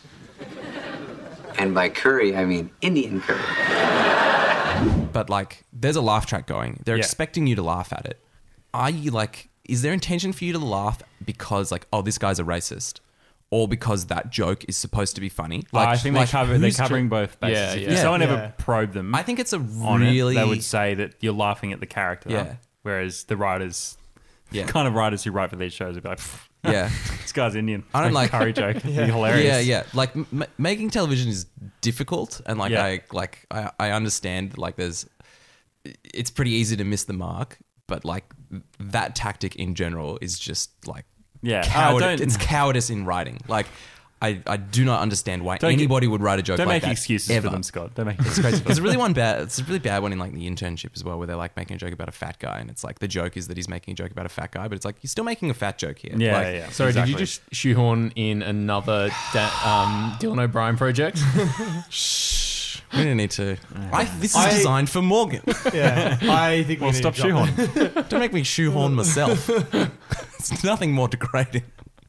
And by curry, I mean Indian curry. But like, there's a laugh track going. They're Yeah. expecting you to laugh at it. Are you like? Is there intention for you to laugh because like, oh, this guy's a racist, or because that joke is supposed to be funny? Like, I think they cover, they're who's covering tr- both bases. Yeah, If yeah. someone Yeah. ever probed them, I think it's a on really it, they would say that you're laughing at the character. Yeah. Whereas the writers, Yeah. kind of writers who write for these shows would be like, "Pfft, Yeah. this guy's Indian. I don't like curry joke. It'd be hilarious. Yeah, yeah. Like m- making television is difficult, and like Yeah. I like I, I understand like there's it's pretty easy to miss the mark, but like that tactic in general is just like Yeah. coward- Uh, don't- it's cowardice in writing. Like I, I do not understand why Don't get- anybody would write a joke Don't like make that excuses ever. for them, Scott. Don't make It's excuses. crazy. There's really one bad. It's a really bad one in like the internship as well, where they're like making a joke about a fat guy, and it's like the joke is that he's making a joke about a fat guy, but it's like you're still making a fat joke here. Yeah, Like, yeah. Sorry, Exactly. did you just shoehorn in another da- um, Dylan O'Brien project? We didn't need to. I, this is I- designed for Morgan. Yeah, I think we Well, need stop to drop shoehorning. Don't make me shoehorn myself. It's nothing more degrading.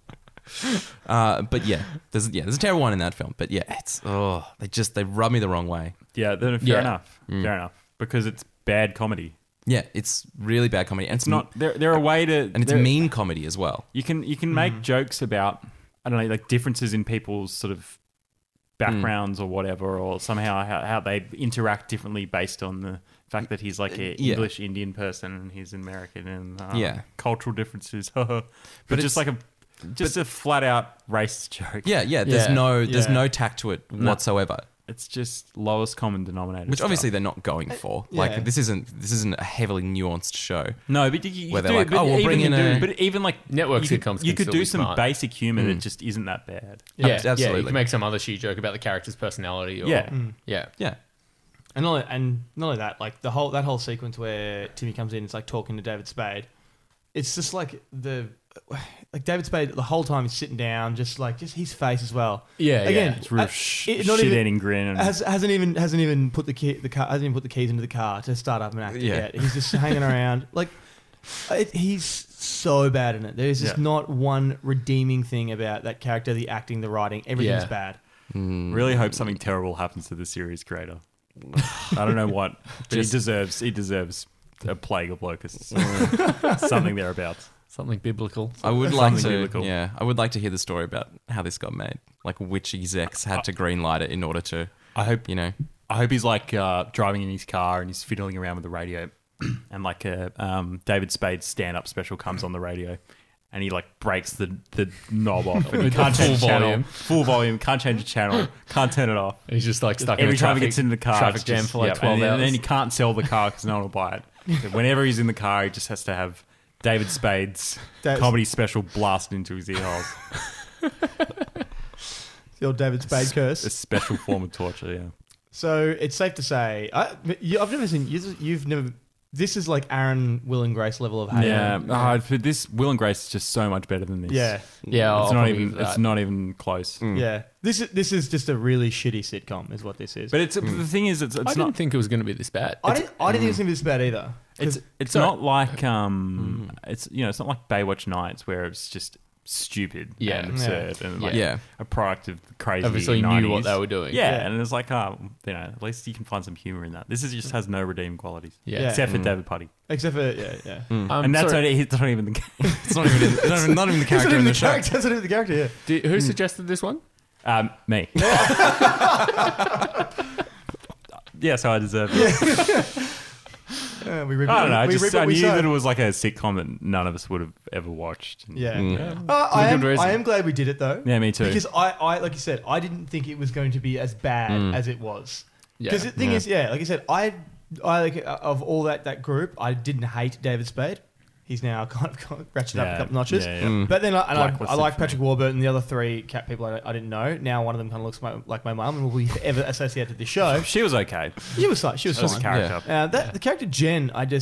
Uh, but yeah, there's yeah, there's a terrible one in that film. But yeah, it's oh, they just they rub me the wrong way. Yeah, then fair Yeah. enough. Fair enough. Because it's bad comedy. Yeah, it's really bad comedy, and it's It's not. They're, they're a way to. and it's they're- mean comedy as well. You can you can make jokes about I don't know like differences in people's sort of backgrounds or whatever, or somehow how, how they interact differently based on the fact that he's like an Yeah. English Indian person and he's American and uh, Yeah. cultural differences. but, But just it's- like a just a flat out racist joke. Yeah, yeah. There's Yeah. no there's Yeah. no tact to it whatsoever. It's just lowest common denominator. Which stuff. obviously they're not going for. yeah. Like this isn't this isn't a heavily nuanced show. No, but you, you Where could they're do like, it, but "Oh, we'll even bring in do- a-" but even like Network you could, sitcoms you can could still do be some smart. basic humor that just isn't that bad. Yeah, yeah. absolutely. You can make some other shit joke about the character's personality. Or, Yeah. yeah. Yeah. And not only, and not only that, like the whole that whole sequence where Timmy comes in, it's like talking to David Spade. It's just like the like David Spade the whole time he's sitting down, just like just his face as well. Yeah, again, yeah. It's real uh, sh- it- not even- shit-eating grin. And, Has, hasn't even hasn't even put the key the car hasn't even put the keys into the car to start up an act Yeah. yet. He's just hanging around like it, he's so bad in it. There is just Yeah. not one redeeming thing about that character, the acting, the writing. Everything's Yeah. bad. really hope something terrible happens to the series creator. I don't know what, but Just- he deserves. He deserves a plague of locusts. Something thereabouts. Something biblical. I would like Something to biblical. yeah, I would like to hear the story about how this got made. Like which execs had to greenlight it in order to I hope you know. I hope he's like uh, driving in his car and he's fiddling around with the radio, and like a um, David Spade's stand-up special comes on the radio, and he like breaks the, the knob off and he With can't the full change the channel, volume. full volume, can't change the channel, can't turn it off. He's just like stuck Every in a time traffic, he gets into the car, traffic it's jam just- for like yeah, twelve and then, hours. and then he can't sell the car because no one will buy it. So whenever he's in the car, he just has to have David Spade's That's- comedy special blasted into his ear holes. The old David Spade curse. A special form of torture. Yeah. So it's safe to say, I, you, I've never seen you, you've never. This is like Aaron, Will and Grace level of hate. Yeah, uh, for this Will and Grace is just so much better than this. Yeah, yeah, I'll it's not probably even. give It's that. not even close. yeah. This is this is just a really shitty sitcom, is what this is. But it's the thing is, it's, I it's didn't not. think it was going to be this bad. I didn't. I didn't think it was gonna be this bad either. It's it's Sorry. not like um. It's you know it's not like Baywatch Nights where it's just stupid Yeah. and absurd and like Yeah. a product of the crazy. Obviously knew nineties. what they were doing. Yeah, Yeah. and it's like oh, you know, at least you can find some humor in that. This is just has no redeeming qualities. Yeah. except for David Putty, Except for yeah, yeah. Um, and that's sorry, not, it's not even the case. It's not even it's not even, not even the It's not character even in the the show. character. It's not even the character. Yeah. do- who suggested this one? Um, me. Yeah, so I deserve it. Uh, we rip, I don't know. I we just rip I what we knew sow. that it was like a sitcom that none of us would have ever watched. Yeah. Mm. Uh, I, good am, reason. I am glad we did it though. Yeah, me too. Because I, I, like you said, I didn't think it was going to be as bad as it was. Yeah. Because the thing Yeah. is, yeah, like I said, I, I like uh, of all that that group, I didn't hate David Spade. He's now kind of got ratcheted up Yeah, a couple notches. yeah, yeah. Mm. But then I, and I, Blacklisted I like for me. Patrick Warburton. The other three cat people I, I didn't know. Now one of them kind of looks my, like my mum and will be forever associated with this show. She was okay. She was fine. She was As a fine. character. Uh, that the character Jen, I just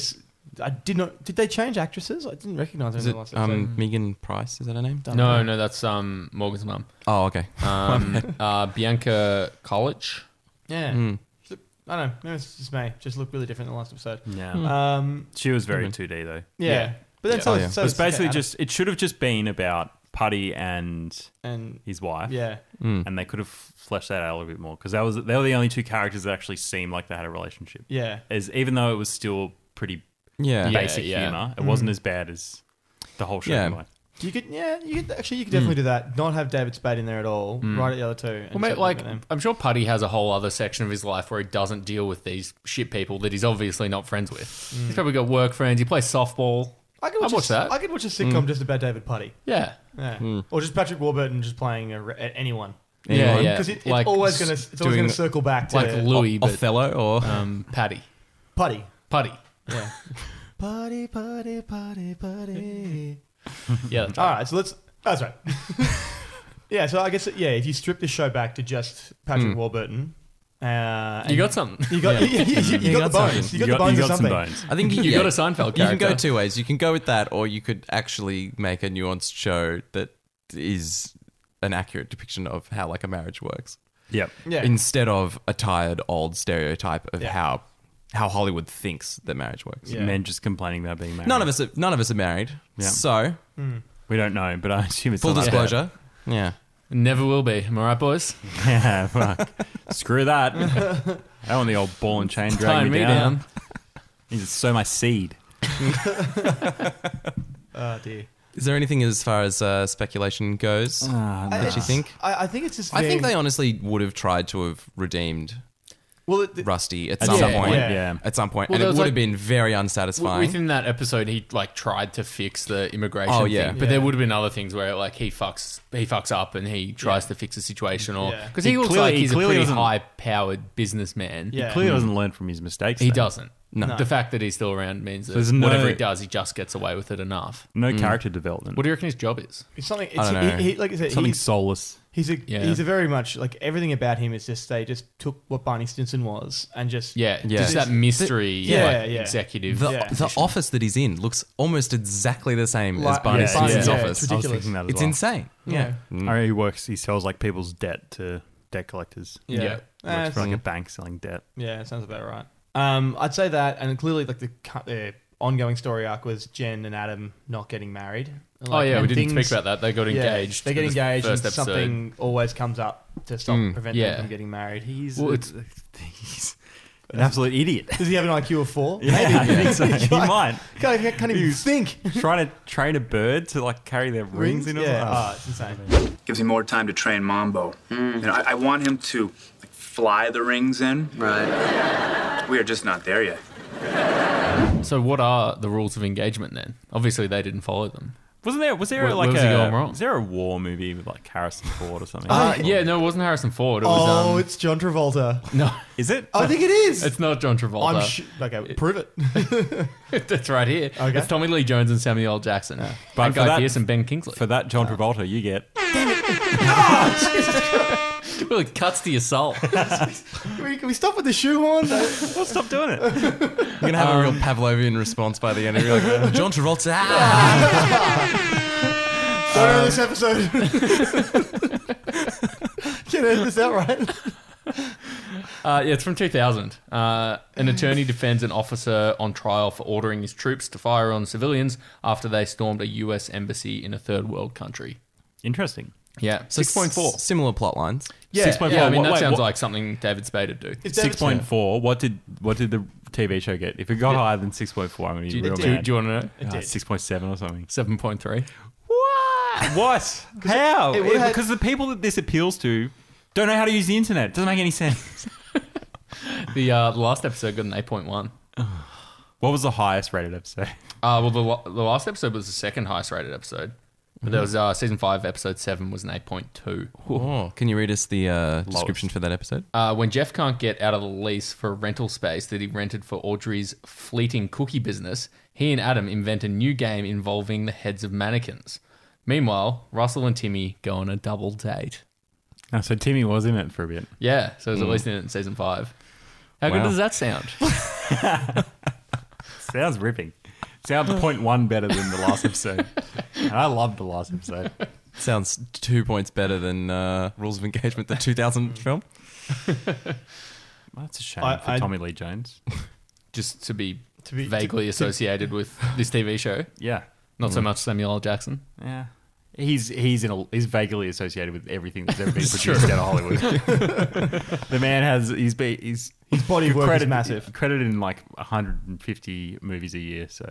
I did not. Did they change actresses? I didn't recognize her Is in it the last episode. um, Megan Price? Is that her name? No, no, that's um, Morgan's mum. Oh, okay. Um, uh, Bianca College. Yeah. Mm. She looked- I don't know. Maybe it's just me. Just looked really different in the last episode. Yeah. Um, She was very Mhm. two D though. yeah. But then Yeah. so, Oh, yeah. so it was is basically Adam. just. It should have just been about Putty and and his wife. yeah. Mm. And they could have fleshed that out a little bit more because that was they were the only two characters that actually seemed like they had a relationship. Yeah. As even though it was still pretty Yeah. Yeah. basic humor, it Mm. wasn't as bad as the whole show. Yeah. Anyway. You could, yeah, you could actually, you could definitely do that. Not have David Spade in there at all. Write at the other two. and Well, mate, set like, them in. I'm sure Putty has a whole other section of his life where he doesn't deal with these shit people that he's obviously not friends with. He's probably got work friends. He plays softball. I could watch, I'd watch a, that. I could watch a sitcom just about David Putty. Yeah. Yeah. Or just Patrick Warburton just playing a, a, anyone. Yeah, Anyone? yeah. Because it, it's Like always going to it's always doing- going to circle back to Like Louis, but Othello or um, Paddy. Putty. Putty. Yeah. Putty, putty, putty, putty. Yeah, that's All right. right, so let's. That's right. Yeah, so I guess yeah, if you strip the show back to just Patrick Warburton, uh, You got something. you got you, you, you, you got the got bones. something. You got the bones you of got some something. bones. I think You yeah, got a Seinfeld You can go character. two ways. You can go with that, or you could actually make a nuanced show that is an accurate depiction of how like a marriage works, Yep. Yeah. instead of a tired old stereotype of Yeah. how how Hollywood thinks that marriage works. Yeah. Men just complaining about being married. None of us, are, none of us are married, Yeah. so We don't know, but I assume it's full not that disclosure. Yeah. Never will be. Am I right, boys? bad. Yeah. Fuck. Screw that. I don't want the old ball and chain Tying dragging me, me down. down. Need to sow my seed. Oh dear. Is there anything as far as uh, speculation goes that you think? I, I think it's just. I think very- they honestly would have tried to have redeemed Well, it, Rusty at At some some point. point, Yeah. yeah. At some point, Well, and there it was would like- have been very unsatisfying. Within that episode, he like tried to fix the immigration Oh, yeah. thing, but Yeah. there would have been other things where like he fucks he fucks up and he tries to fix the situation, or Yeah. because He he, looks clearly- like he he's a clearly pretty doesn't- high-powered businessman. Yeah. Clearly doesn't learn from his mistakes. He though. doesn't. No. The fact that he's still around means that There's no- whatever he does, he just gets away with it enough. No character development. What do you reckon his job is? it's something. It's, I don't know. He, he, like I said, Something he's, soulless. he's a Yeah. he's a very much like everything about him is just they just took what Barney Stinson was and just Yeah, Yeah. just that mystery Yeah, like, yeah. executive. The, Yeah. the office that he's in looks almost exactly the same as Like- Barney yeah, Stinson's yeah. office. It's I was ridiculous. thinking that as It's well. insane. Yeah. Mm. I know he works. He sells like people's debt to debt collectors. Yeah, Yeah. Uh, Works for like a bank selling debt. yeah, sounds about right. Um, I'd say that, and clearly, like the, cu- the ongoing story arc was Jen and Adam not getting married. oh Like, yeah, we and didn't things- speak about that. They got yeah, engaged. They get in the engaged, and first episode. something always comes up to stop Mm. prevent Yeah. them from getting married. He's Well, it's, he's an absolute idiot. does he have an I Q of four? Yeah, I think so. He might. Can't, can't even think. Trying to train a bird to like carry their rings, in. or Yeah, something. oh, it's insane. Gives me more time to train Mambo. You know, I, I want him to like, fly the rings in. Right. We are just not there yet. So what are the rules of engagement then? Obviously they didn't follow them. Wasn't there? Was there Where- like where was a? he going wrong? Was there a war movie with like Harrison Ford or something? Uh, yeah, no, it wasn't Harrison Ford. It was Oh, um, it's John Travolta. no, Is it? I think it is. it's not John Travolta. I'm sh- okay. Prove it. That's right here. Okay. It's Tommy Lee Jones and Samuel L. Jackson. But But for Guy that- Pearce and Ben Kingsley. For that John Travolta, you get. Well, it cuts to your soul. can, we, can we stop with the shoehorn? Well, stop doing it. You're gonna have a real Pavlovian response by the end. And you're like, John Travolta. Ah! Don't end this episode. Can I edit this out, right? Uh, yeah, it's from two thousand. Uh, an attorney defends an officer on trial for ordering his troops to fire on civilians after they stormed a U S embassy in a third world country. Interesting. Yeah, six point four. S- Similar plot lines. Yeah, six point yeah, four. I mean, that Wait, sounds what- like something David Spade would do. It's Six point four. What did what did the T V show get? If it got higher than six point four, I'm going to Do be you, real do, mad. do you want to know? It did. Six point seven or something. seven point three. What? What? How? it would've had- Because the people that this appeals to don't know how to use the internet. It doesn't make any sense. The, uh, the last episode got an eight point one. What was the highest rated episode? Uh, well, the, la- the last episode was the second highest rated episode. But there was uh, season five, episode seven was an eight point two. Oh, can you read us the uh, description for that episode? Uh, when Jeff can't get out of the lease for a rental space that he rented for Audrey's fleeting cookie business, he and Adam invent a new game involving the heads of mannequins. Meanwhile, Russell and Timmy go on a double date. Oh, so Timmy was in it for a bit. Yeah, so it was at least in it in season five. How good Wow. does that sound? Sounds ripping. Sounds point one better than the last episode. And I loved the last episode. Sounds two points better than uh, Rules of Engagement, the two thousand film. Well, that's a shame I- for I- Tommy Lee Jones. Just to be, To be- vaguely to- to- associated with this T V show. Yeah. Not so Mm. much Samuel L. Jackson. Yeah. He's he's in a, he's vaguely associated with everything that's ever been It's produced true. out of Hollywood. The man has he's be, he's His body of work is credited- massive. Credited in like one hundred fifty movies a year, so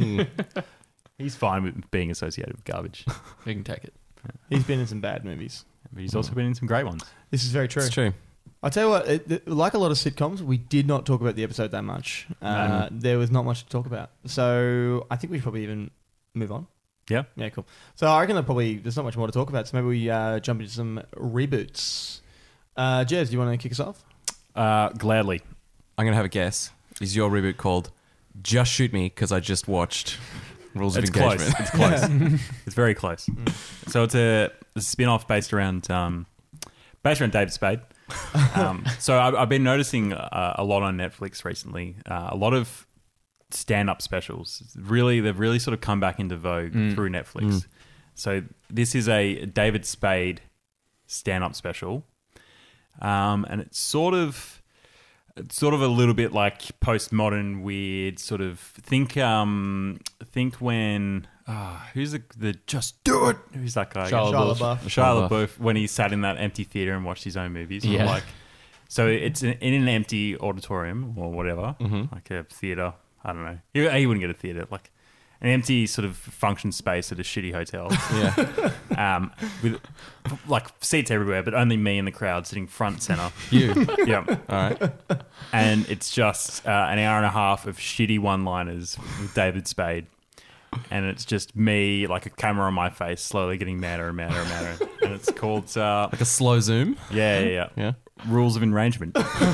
he's fine with being associated with garbage. We can take it. He's been in some bad movies. But he's also been in some great ones. This is very true. It's true. I'll tell you what, it, it- like a lot of sitcoms, we did not talk about the episode that much. Uh, There was not much to talk about. So I think we should probably even move on. Yeah. Yeah, cool. So I reckon that probably there's not much more to talk about. So maybe we uh, jump into some reboots. Uh, Jez, do you want to kick us off? Uh, gladly. I'm going to have a guess. Is your reboot called Just Shoot Me because I just watched Rules It's of Engagement? close. It's close. It's very close. So it's a, a spin-off based around um, based around David Spade. Um, so I've, I've been noticing uh, a lot on Netflix recently. Uh, a lot of stand-up specials. Really, they've really sort of come back into vogue Mm. through Netflix. Mm. So this is a David Spade stand-up special, um, and it's sort of. It's sort of a little bit like postmodern, weird sort of think. Um, think when uh, who's the, the just do it? Who's that guy? Shia Shia LaBeouf. LaBeouf. Shia LaBeouf when he sat in that empty theater and watched his own movies. Sort of Yeah. like, so it's in, in an empty auditorium or whatever, Mhm. like a theater. I don't know. He, he wouldn't get a theater, like an empty sort of function space at a shitty hotel. Yeah. Um, with like seats everywhere, but only me in the crowd sitting front center. You. Yeah. All right. And it's just uh, an hour and a half of shitty one-liners with David Spade. And it's just me, like a camera on my face, slowly getting madder and madder and madder. And it's called... Uh, Like a slow zoom? yeah, yeah, yeah. Yeah. Rules of Enragement.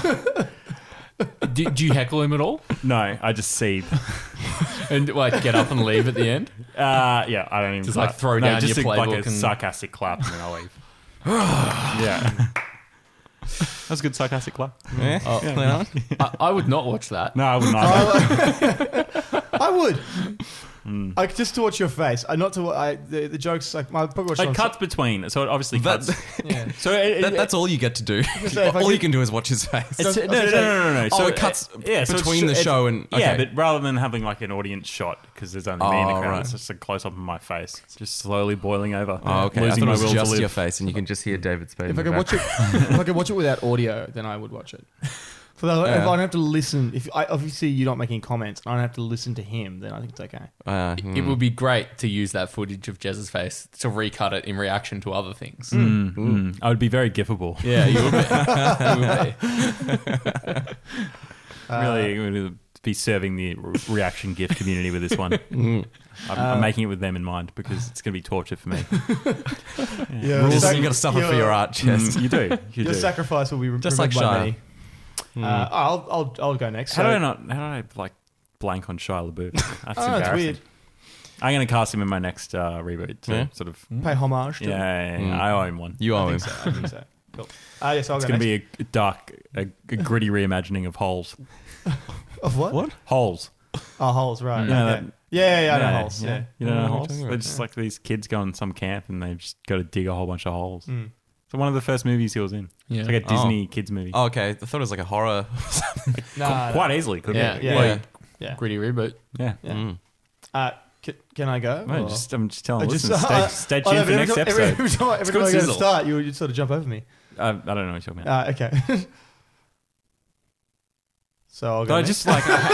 do, do you heckle him at all? No, I just seethe. And like get up and leave at the end? Uh, yeah, I don't even... Just, like, clap. throw no, down just your a, like playbook a and- sarcastic clap and then I'll leave. Yeah. That's a good sarcastic clap. Yeah. Oh, Clean on. I, I would not watch that. No, I wouldn't either. I would. Like just to watch your face. I not to I the, the jokes like my probably watch it It on- cuts between, so it obviously That- cuts. Yeah. So it, That, it- that's all you get to do. say, if I all you could- can do is watch his face. It's, I no, was no, no, gonna say- no, no, no. Oh, So it cuts uh, yeah, so it's between sh- the it's- show and- yeah, okay. but rather than having like an audience shot because there's only me in the Oh, crowd, right. it's just a close up of my face, it's just slowly boiling over. Oh, okay. Losing I my thought it will was to just live. your face, and you can just hear David Spade. If I in the could watch it, background. if I could watch it without audio, then I would watch it. So that, if Yeah. I don't have to listen, if I obviously you're not making comments, and I don't have to listen to him, then I think it's okay. Uh, It would be great to use that footage of Jez's face to recut it in reaction to other things. Mm, mm. I would be very gifable. Yeah, you would be. You would be. Really, I'm going to be serving the re- reaction gift community with this one. Mm. I'm, Uh, I'm making it with them in mind because it's going to be torture for me. Yeah, Rules, sac- you got to suffer for your- your art, Jess. Mm, you do. You Your do. sacrifice will be re- Just removed like by Shia. me. Uh, I'll, I'll, I'll go next. How So- do I not? How do I like blank on Shia LaBeouf? That's Oh, it's embarrassing. weird. I'm going to cast him in my next uh, reboot. To Yeah? sort of. Pay homage. To Yeah, yeah, yeah, Mm. I owe him one. You I owe him. think so. I think so. Cool. Uh, yes, I'll It's go going to next. be a dark, a, a gritty reimagining of Holes. Of what? What? Holes. Oh, holes, right. You know okay. that- yeah, yeah, yeah, I know Yeah, holes. yeah. Yeah. You don't know Yeah, holes? what are you talking They're about? just like these kids go on some camp and they've just got to dig a whole bunch of holes. Mm. So one of the first movies he was in. Yeah. It's like a Oh. Disney kids movie. Oh, okay. I thought it was like a horror. Nah, Quite easily. Could Yeah, be. yeah, like, yeah. yeah. gritty reboot. Yeah. Yeah. Mm. Uh, c- can I go? No, or- just, I'm just telling I just- listeners, I- stay, stay I tuned know, for but next every, episode. Every, every time, every It's time good I go to sizzle. start, you would sort of jump over me. Uh, I don't know what you're talking about. Uh, okay. So I'll but go I next. just like, I,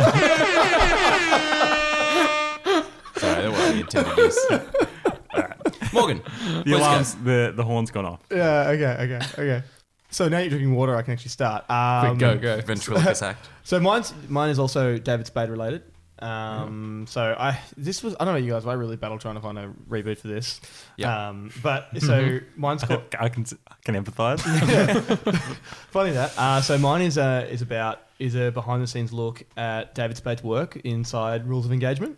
I Sorry, that wasn't the intended use. Morgan, can't. The please alarms, the, the horn's gone off. Yeah, okay, okay, okay. So now you're drinking water, I can actually start. Um, Quick, go, go. go. Ventriloquist act. So mine's mine is also David Spade related. Um, so I this was I don't know you guys, but I really battled trying to find a reboot for this. Yeah. Um, but so mine's called I can I can empathise. funny that. Uh, so mine is uh, is about is a behind the scenes look at David Spade's work inside Rules of Engagement.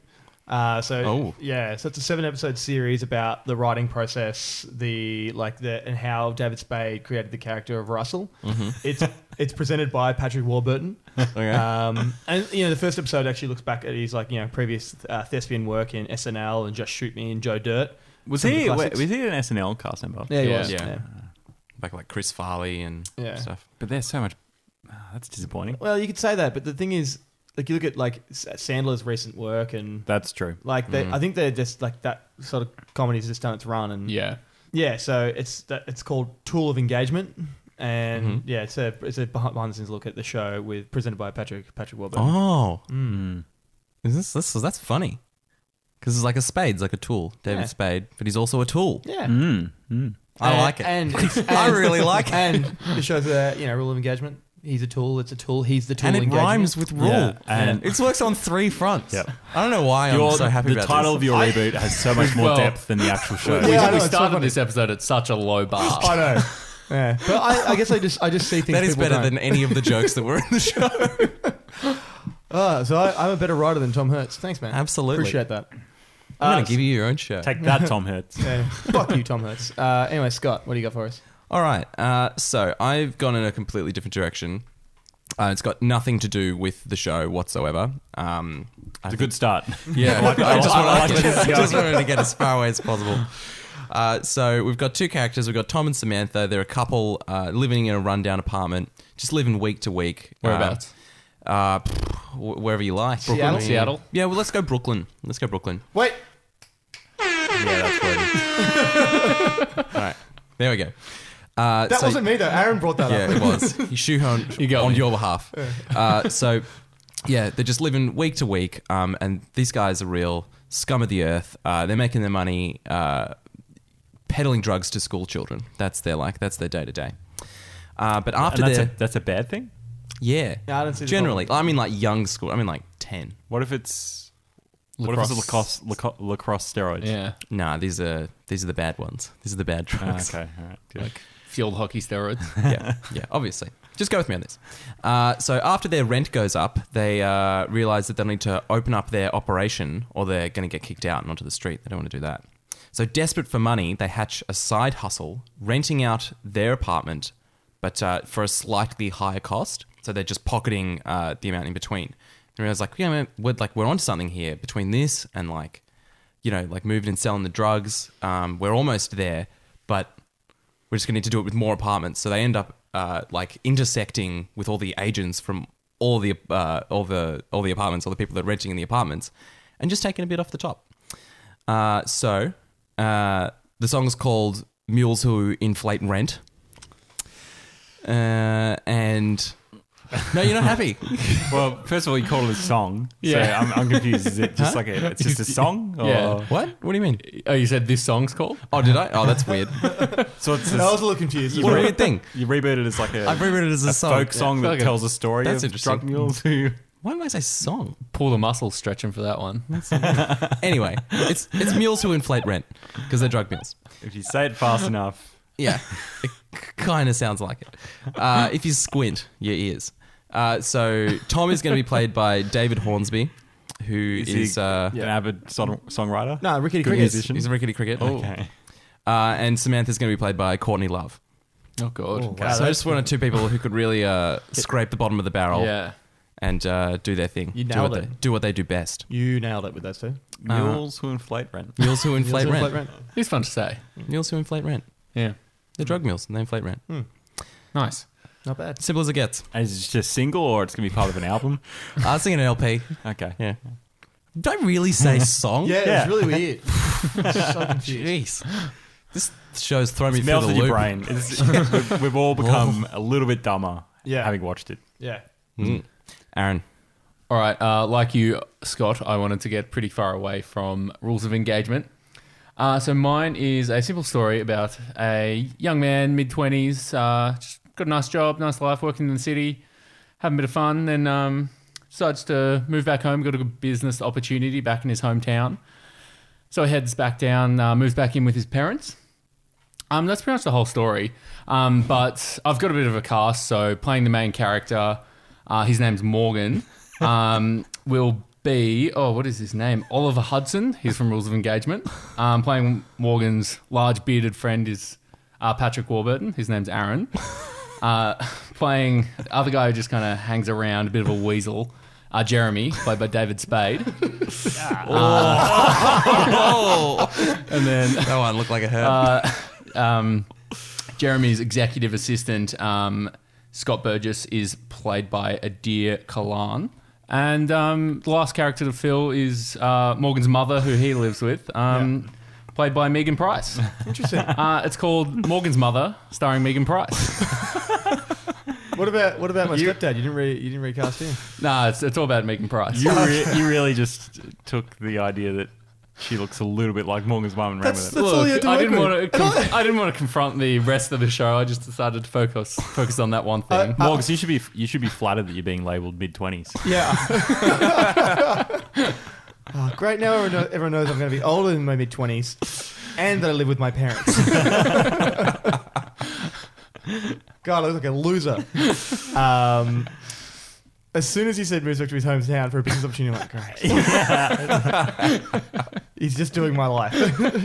Uh, so Oh. yeah, so it's a seven episode series about the writing process, the like the and how David Spade created the character of Russell. Mhm. It's it's presented by Patrick Warburton. Okay. Um, and you know the first episode actually looks back at his like you know previous uh, thespian work in S N L and Just Shoot Me and Joe Dirt. Was Some of the he? Wait, classics. was he an S N L cast member? Yeah, he Yeah. was. Yeah. Yeah. Back like Chris Farley and Yeah. stuff. But there's so much. Oh, that's disappointing. Well, you could say that, but the thing is, like you look at like S- Sandler's recent work and That's true. like they, Mm. I think they're just like that sort of comedy's just done its run and Yeah. yeah. So it's that it's called Tool of Engagement. And Mhm. yeah, it's a it's a behind behind the scenes look at the show with presented by Patrick Patrick Warburton. Oh, Mm. is this this that's funny? Because it's like a spade's like a tool, David Yeah. Spade, but he's also a tool. Yeah, Mm. Mm. I And- like it. and, and I really like it. And the show's a you know rule of engagement. He's a tool. It's a tool. He's the tool. And of it engagement. rhymes with rule. Yeah, and- it works on three fronts. Yep. I don't know why I'm Your- so happy the about title this. of your I- reboot has so much more Well, depth than the actual show. We, Yeah, I know, we it's so started funny. this episode at such a low bar. I know. Yeah, but I, I guess I just I just see things. That is people better don't. than any of the jokes that were in the show. Oh, so I, I'm a better writer than Tom Hanks. Thanks, man. Absolutely. Appreciate that. I'm Uh, going to give you your own show. Take that, Tom Hurts. Yeah, fuck you, Tom Hanks. Uh, anyway, Scott, what do you got for us? All right. Uh, so I've gone in a completely different direction. Uh, it's got nothing to do with the show whatsoever. Um, I It's a think- good start. Yeah, I like- I just, I wanted, like where this is I just going. wanted to get as far away as possible. Uh, so we've got two characters. We've got Tom and Samantha. They're a couple uh, living in a rundown apartment, just living week to week. Whereabouts? Uh, uh, wh- wherever you like. Seattle? I mean- Seattle? Yeah, well, let's go Brooklyn. Let's go Brooklyn. Wait. Yeah, that's where it is. All right, there we go. Uh, That so- wasn't me though. Aaron brought that Yeah, up. it was. You shoehorned You got on me. your behalf. Uh, so, yeah, they're just living week to week, um, and these guys are real scum of the earth. Uh, they're making their money uh, peddling drugs to school children. That's their like. That's their day to day. Uh But after And that's their a, that's a bad thing? yeah, Yeah, I don't see the generally, I mean like young school. I mean like ten. What if it's... What if it's lacrosse, lacrosse, lacrosse steroids? Yeah. Nah, these are these are the bad ones. These are the bad Ah, drugs. okay, all right. Good. Like field hockey steroids. yeah, yeah, obviously. Just go with me on this. Uh, so after their rent goes up, they uh, realize that they'll need to open up their operation or they're going to get kicked out and onto the street. They don't want to do that. So desperate for money, they hatch a side hustle, renting out their apartment, but uh, for a slightly higher cost. So they're just pocketing uh, the amount in between. And I was like, yeah, man, we're like we're onto something here between this and like, you know, like moving and selling the drugs. Um, we're almost there, but we're just going to need to do it with more apartments. So they end up uh, like intersecting with all the agents from all the uh, all the all the apartments, all the people that are renting in the apartments, and just taking a bit off the top. Uh, so uh, the song's called "Mules Who Inflate Rent," uh, and no, you're not happy. Well, first of all, you call it a song. Yeah. So I'm, I'm confused. Is it just Huh? like a... It's just a song? Or? Yeah. What? What do you mean? Oh, you said this song's called? Oh, did I? Oh, that's weird. So it's a, I was a little confused. you What a re- weird thing. You reboot it as like a... I've rewritten it as a, a song. folk song Yeah. that Okay. tells a story That's of interesting. drug mules who... Why did I say song? Pull the muscles stretching for that one. Anyway, it's it's mules who inflate rent because they're drug mules. If you say it fast enough... Yeah, it kind of sounds like it. Uh, if you squint your ears. Uh, so Tom is going to be played by David Hornsby, who Is is, he uh, an avid song- songwriter? No, Rickety Good Crickets. musician? he's a rickety cricket. Okay. Uh, and Samantha's going to be played by Courtney Love. Oh, God. Oh, wow. So I just wanted two people who could really uh, scrape the bottom of the barrel Yeah. and uh, do their thing. You do nailed what it. They, do what they do best. You nailed it with those two. Mules who inflate rent. Mules who inflate Mules who rent. inflate It's fun to say. Mules who inflate rent. Yeah. They're drug mules and they inflate rent. Nice. Not bad. Simple as it gets. And is it just a single or it's going to be part of an album? I was thinking an L P. Okay. Yeah. Did I really say song? Yeah, Yeah. it's really weird. so confused. Jeez. This show's thrown me It's through the melted your loop. brain. It's, we've, we've all become a little bit dumber Yeah. having watched it. Yeah. Mm. Aaron. All right. Uh, like you, Scott, I wanted to get pretty far away from rules of engagement. Uh, so mine is a simple story about a young man, mid-twenties, uh, just got a nice job, nice life, working in the city, having a bit of fun, then um, decides to move back home, got a good business opportunity back in his hometown. So he heads back down, uh, moves back in with his parents. Um, that's pretty much the whole story. Um, but I've got a bit of a cast, so playing the main character, uh, his name's Morgan, um, will be, oh, what is his name? Oliver Hudson. He's from Rules of Engagement. Um, playing Morgan's large bearded friend is uh, Patrick Warburton. His name's Aaron. Uh, playing the other guy who just kind of hangs around, a bit of a weasel, uh, Jeremy, played by David Spade. Yeah. Uh, and then that one looked like a hurt. Uh, um, Jeremy's executive assistant, um, Scott Burgess, is played by Adir Kalan. And um, the last character to fill is uh, Morgan's mother, who he lives with, um, yeah. played by Megan Price. Interesting. Uh, it's called Morgan's Mother, starring Megan Price. What about what about my you, stepdad? You didn't re, you didn't recast him. Nah, it's it's all about Megan Price. You re, you really just took the idea that she looks a little bit like Morgan's mum and ran with it. That's Look, I didn't want to. Conf- I didn't want to confront the rest of the show. I just decided to focus focus on that one thing. Uh, uh, Morgan, you should be you should be flattered that you're being labelled mid twenties. Yeah. Oh, great! Now everyone knows, everyone knows I'm going to be older than my mid twenties, and that I live with my parents. God, I look like a loser. Um, as soon as he said moves back to his hometown for a business opportunity, I'm like, great. Yeah. He's just doing my life.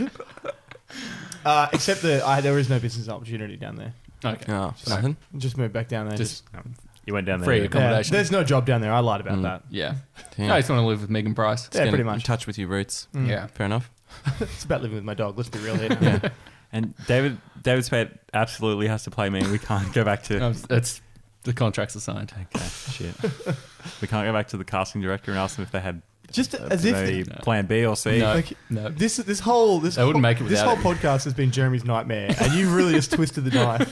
uh, except that I, there is no business opportunity down there. Okay. Oh, just, nothing? Just moved back down there. Just, just um, you went down there. Free accommodation. Yeah, there's no job down there. I lied about mm. that. Yeah. Damn. I just want to live with Megan Price. Yeah, Get pretty in, much. in touch with your roots. Mm. Yeah. Fair enough. It's about living with my dog. Let's be real here. Yeah. And David David Spade absolutely has to play me. We can't go back to... No, it's the contract's are signed. Okay, shit. We can't go back to the casting director and ask them if they had just uh, as if maybe no. plan B or C. No, like, no. This this whole this they wouldn't whole, make it this whole it. podcast has been Jeremy's nightmare, and you really just twisted the knife.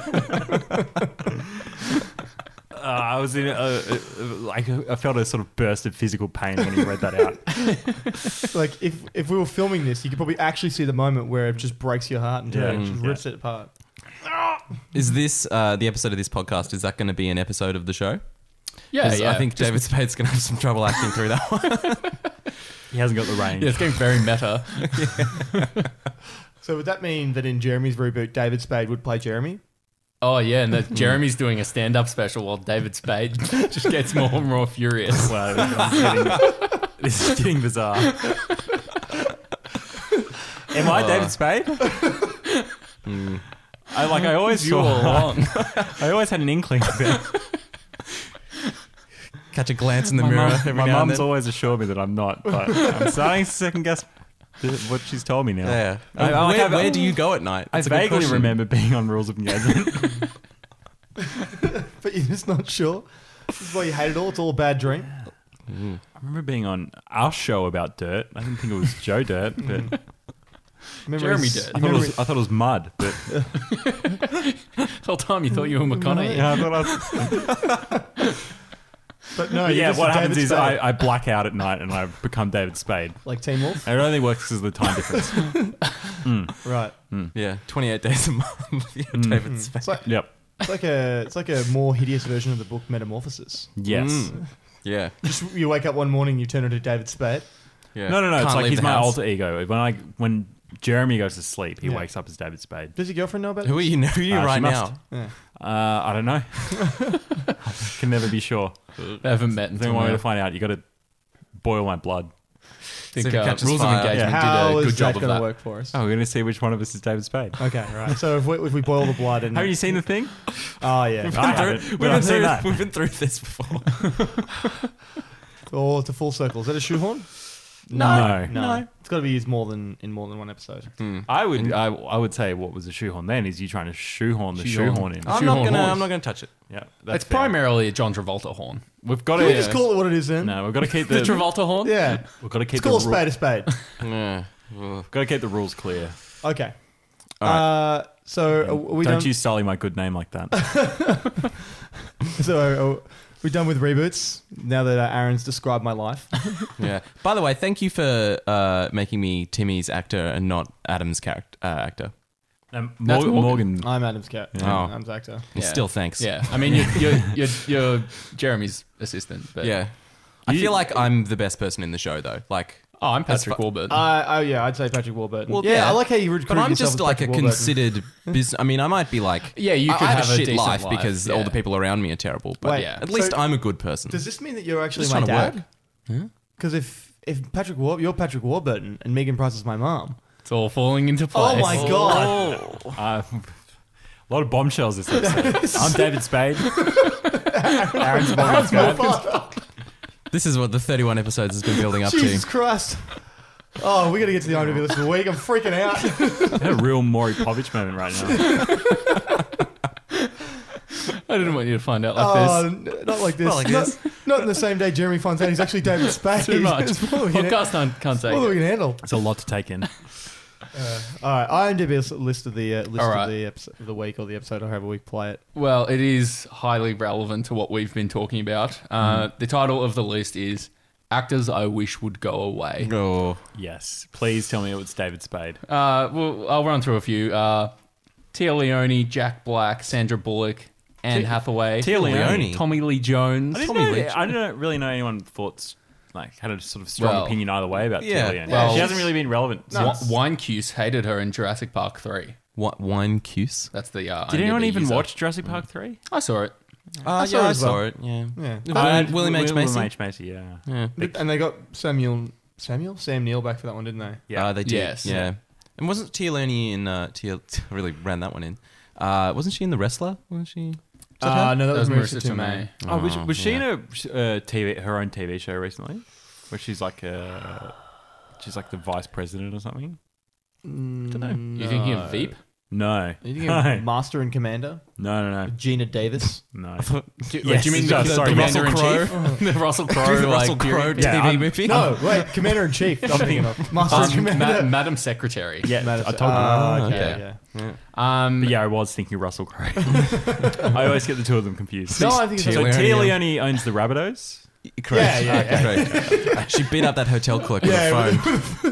Uh, I was in a, a, a, like I felt a sort of burst of physical pain when he read that out. Like if if we were filming this, you could probably actually see the moment where it just breaks your heart and Yeah. yeah. just Mm. rips it apart. Is this uh, the episode of this podcast? Is that going to be an episode of the show? Yeah, yeah. I think Just- David Spade's going to have some trouble acting through that one. He hasn't got the range. Yeah, it's getting very meta. So would that mean that in Jeremy's reboot, David Spade would play Jeremy? Oh, yeah, and that Jeremy's doing a stand-up special while David Spade just gets more and more furious. Wow, this is getting, this is getting bizarre. Am I Oh. David Spade? Mm. I like. I always You saw. all along. I always had an inkling of it. Catch a glance in the my mirror mum, every my now and mum's then. always assured me that I'm not, but I'm starting to second guess the, what she's told me now. Yeah. I, I, where, like, I've- where do you go at night? I That's a good vaguely question. remember being on Rules of Engagement. But you're just not sure? This is why you hate it all? It's all a bad dream? Mm. I remember being on our show about dirt. I didn't think it was Joe Dirt, but Jeremy Dirt. I thought, it was, I thought it was mud. But The whole time you thought you were McConaughey. yeah, I thought I was. But no, But you're yeah, just what a happens David is Spade. I, I black out at night and I become David Spade. Like Teen Wolf? It only works because of the time difference. Mm. Right. Yeah, twenty-eight days a month. Yeah, David Spade. It's like, Yep. it's like a it's like a more hideous version of the book Metamorphosis. Yes. Mm. Yeah. Just you wake up one morning, you turn into David Spade. Yeah. No, no, no. Can't it's like leave he's the my house. alter ego. When I when Jeremy goes to sleep, he Yeah. wakes up as David Spade. Does your girlfriend know about Who are this? you, who are you Uh, she right must. now? Yeah. Uh, I don't know. Can never be sure. They haven't met If until you want me now. to find out, you got to boil my blood. I think See if it uh, catches Rules of fire. Engagement How did a is good job that of going to that. work for us? Oh, we're going to see which one of us is David Spade. Okay, right. So if we, if we boil the blood and... Have you seen the thing? Oh, yeah. I Through- haven't, we've, but been I've seen through, that. we've been through this before. Oh, it's a full circle. Is that a shoehorn? No. No. It's got to be used more than in more than one episode. Hmm. I would I, I would say what was a shoehorn then is you trying to shoehorn the Shoehorn. shoehorn in. I'm not Shoehorn gonna. horse. I'm not gonna touch it. Yeah, that's It's fair. primarily a John Travolta horn. We've got Can to we just call it what it is then? No, we've got to keep The the, Travolta horn? Yeah. we've got to keep It's the called a ru- spade a spade. Yeah. Ugh. got to keep the rules clear. Okay. All right. Uh, so are we Don't done, you sully my good name like that. So are we done with reboots now that uh, Aaron's described my life? Yeah. By the way, thank you for uh, making me Timmy's actor and not Adam's character uh, actor. Um, That's Morgan, Morgan. Morgan. I'm Adam's cat. Yeah. I'm Adam's actor. And Yeah. Still, thanks. Yeah, I mean, you're, you're, you're, you're Jeremy's assistant. But Yeah. I You- feel like I'm the best person in the show, though. Like, Oh, I'm That's Patrick fu- Warburton. Uh, oh yeah, I'd say Patrick Warburton. Well, yeah, yeah. I like how you recruited but I'm yourself just as like a Patrick Warburton. considered business. I mean, I might be like, Yeah, you I- could I have a shit decent life life, because yeah. all the people around me are terrible. But Wait, yeah. at least so I'm a good person. Does this mean that you're actually Just my trying to dad? work. Because if if Patrick War, you're Patrick Warburton and Megan Price is my mom. It's all falling into place. Oh my god! Uh, a lot of bombshells this episode. I'm David Spade. Aaron's mom. This is what the thirty-one episodes has been building up Jesus to. Christ! Oh, we got to get to the I M D B list of the week. I'm freaking out. A real Maury Povich moment right now. I didn't want you to find out like oh, this. n- not like this. Not like not, this. not in the same day Jeremy Fontaine. He's actually David Spade. Too much. It's more than we can- Podcast can't, can't take more than we it. can handle. It's a lot to take in. Uh, all right, I M D B list of the uh, list All right. of the episode of the week or the episode or however we play it. Well, it is highly relevant to what we've been talking about. Uh, Mm. The title of the list is Actors I Wish Would Go Away. Oh, Yes. Please tell me it was David Spade. Uh, well, I'll run through a few. Uh, Tia Leone, Jack Black, Sandra Bullock, Anne Hathaway, Tia Leone? Tommy Lee Jones. I didn't Tommy know, Lee. I don't really know anyone thought like had a sort of strong Well, opinion either way about yeah. Tia Leone. Well, she hasn't really been relevant. Wa- since. Winecuse hated her in Jurassic Park three. what wine cuse? That's the. Uh, Did anyone I M D B even user. watch Jurassic Park three? I saw it. Uh, I yeah, saw it I as well. saw it. Yeah, Yeah. Uh, William H William Macy. H Macy, yeah. Yeah, And they got Samuel Samuel Sam Neill back for that one, didn't they? Yeah. Uh, they did. Yes. Yeah, and wasn't Tia Leone in? Uh, Tia really ran that one in. Uh, wasn't she in The Wrestler? Wasn't she? Is that Uh, her? no, that, That was was Marissa Marissa Tomei. Tomei. Oh, was, was she yeah. in a uh, T V, her own T V show recently, where she's like a, she's like the vice president or something? Don't know. You thinking of Veep? No, Are you thinking no, of Master and Commander? no, no, no. Gina Davis. no. Do, Yes, do you mean no, the, sorry, the Russell Commander in Chief? the Russell Crowe, the like, Russell Crowe period- T V Yeah, I'm- movie. No, wait, Commander in Chief. I'm thinking of Master and Um, Commander. Ma- Madam Secretary. Yeah, Madison- I told you. Ah, okay, Yeah. yeah. Um, But yeah, I was thinking Russell Crowe. I always get the two of them confused. No, I think it's so Tia Tia Leone. Leone owns the Rabbitohs. Correct. Yeah, yeah, Okay, correct. She beat up that hotel clerk with Yeah, a phone.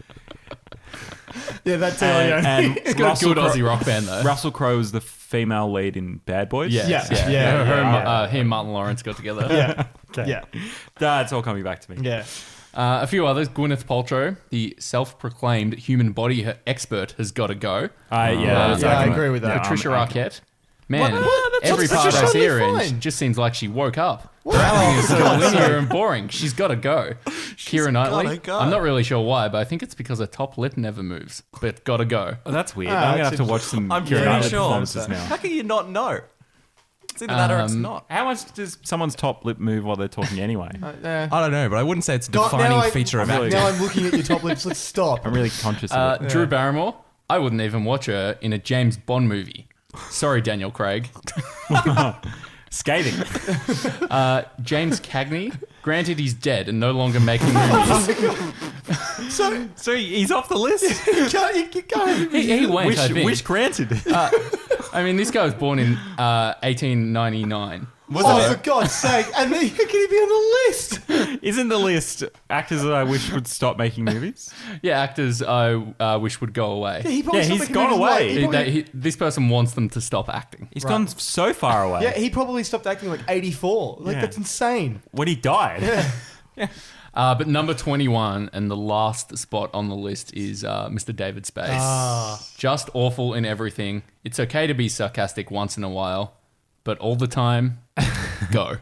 Yeah, that's And, and it's got a Russell good Crowe- Aussie rock band, though. Russell Crowe is the female lead in Bad Boys. Yes, Yeah, yeah, yeah, Her, her, yeah, and, uh, he and Martin Lawrence got together. yeah, Okay. yeah, That's all coming back to me. yeah. Uh, a few others. Gwyneth Paltrow, the self-proclaimed human body expert, has got to go. I yeah, Uh, that's yeah, I argument. agree with that. Yeah, Patricia I'm- I'm- Arquette. Man, What? What? That's- every that's part just I see her totally in fine. just seems like she woke up. Her acting is so linear and boring. She's got to go. Keira Knightley. gotta go. I'm not really sure why, but I think it's because her top lip never moves. But got to go. Oh, that's weird. Ah, I'm gonna that's have to watch some I'm Keira pretty Knightley sure. performances now. How can you not know? It's either that or it's Um, not. How much does someone's top lip move while they're talking anyway? Uh, uh, I don't know, but I wouldn't say it's a God, now defining I- feature of I'm really- acting. now I'm looking at your top lips. Let's stop. I'm really conscious Uh, of it. Drew Barrymore. I wouldn't even watch her in a James Bond movie. Sorry, Daniel Craig. Scathing. Uh, James Cagney. Granted, he's dead and no longer making movies. So, So he's off the list. you can't, you, you can't. he, he went, wish, I think. wish granted. Uh, I mean, this guy was born in uh, eighteen ninety-nine. Oh, for God's sake. And then can he be on the list? Isn't the list actors that I wish would stop making movies? Yeah, actors I uh, wish would go away. Yeah, he probably Yeah, stopped he's making gone movies away. like- he He- probably- they- he- this person wants them to stop acting. He's gone so far away. yeah, he probably stopped acting like eighty-four. Like, Yeah. that's insane. when he died. Uh, but number twenty-one and the last spot on the list is uh, Mister David Spade. Ah. Just awful in everything. It's okay to be sarcastic once in a while, but all the time, go.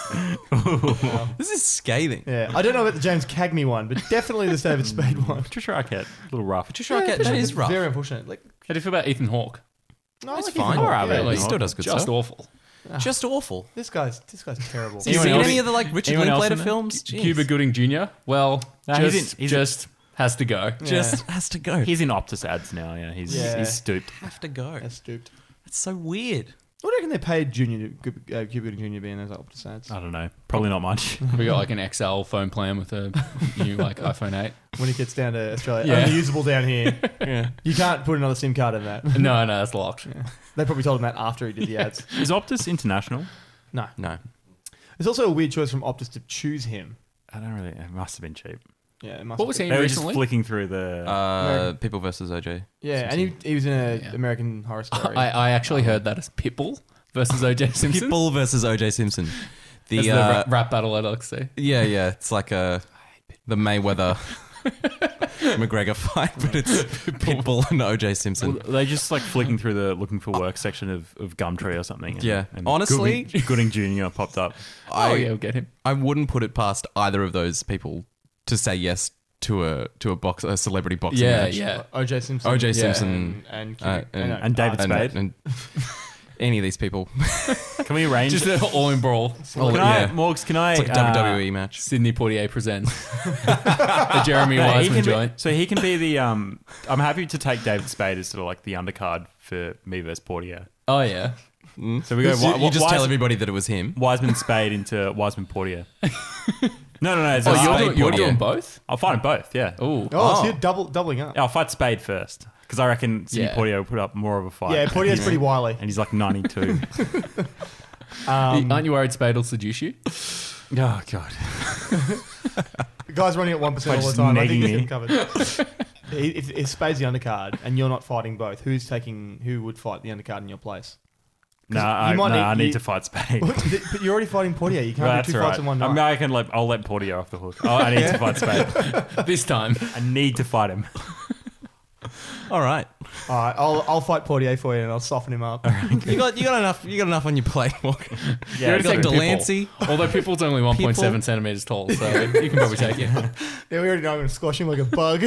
This is scathing. Yeah, I don't know about the James Cagney one, but definitely the David Spade one. Patricia Arquette, a little rough. Patricia Arquette, that is rough. Very unfortunate. Like, How do you feel about Ethan Hawke? no, It's like fine. Ethan Hawke, Alright, yeah. man. Like, He still does good just stuff. awful. Just awful. This guy's this guy's terrible. Have you Anyone seen else any in of the like Richard Anyone else Linklater in there? films? Jeez. Cuba Gooding Junior Well, No, he's just, in- he's just has to go. Just has to go. He's in Optus ads now. Yeah, he's Yeah. he's stooped. have to go. That's stooped. That's so weird. What do you reckon they paid Junior to, uh, Cuba Gooding Junior being those Optus ads? I don't know. Probably not much. We got like an X L phone plan with a new like iPhone eight. When he gets down to Australia, Yeah. only usable down here. Yeah. You can't put another SIM card in that. No, no, that's locked. They probably told him that after he did the ads. Is Optus international? No. No. It's also a weird choice from Optus to choose him. I don't really. It must have been cheap. Yeah, it must What have was been. he They in were just recently? flicking through the. Uh, People versus O J. Yeah, and he, he was in a Yeah. American Horror Story. I, I actually heard that as Pitbull versus O J Simpson. Pitbull versus O J Simpson. The, As the uh, rap, rap battle at L X C. yeah, yeah. It's like a the Mayweather McGregor fight, but it's Pitbull and O J Simpson. Well, they just like flicking through the looking for work section of, of Gumtree or something. And, Yeah. and Honestly- Gooding, Gooding Junior popped up. Oh, I yeah, we'll get him. I wouldn't put it past either of those people to say yes to a to a box a celebrity boxing Yeah, match. yeah. O J Simpson. O J Yeah. Simpson And, and, uh, and, and, and David and- Spade. and any of these people. Can we arrange? Just an all in brawl. Oh, can yeah. I, Morgs? Can I? It's like a uh, W W E match. Sydney Poitier presents the Jeremy no, he Wiseman can be- joint. so he can be the. Um, I'm happy to take David Spade as sort of like the undercard for me versus Portier. Oh yeah. So we go. You, Wi- you just Wise- tell everybody that it was him. Wiseman Spade into Wiseman Portier. No, no, no. It's Oh, a you're, Spade doing, you're Portier. doing both? I'll fight them both. Yeah. Ooh. Oh, Oh. so you're double, doubling up. Yeah, I'll fight Spade first because I reckon Sidney Yeah. Portier will put up more of a fight. Yeah, Portier's pretty wily. and he's like ninety-two. Um, Aren't you worried Spade will seduce you? Oh god. The guy's running at one percent By all the just time. I negging think he's me. him covered. if, if Spade's the undercard and you're not fighting both, who's taking? Who would fight the undercard in your place? No, you I, might no, need- I need you- to fight Spade. But you're already fighting Portier. You can't That's do two all fights right. in one I night. mean, I can let, I'll let Portier off the hook. Oh, I need to fight Spade. This time. I need to fight him. All right. All right, I'll I'll fight Portier for you and I'll soften him up. You got you got enough you got enough on your plate, Walker. Yeah, You're you taking got Pitbull. Delancey. Although Pitbull's only one point seven centimeters tall, so you can probably take it. Yeah, we already know I'm going to squash him like a bug.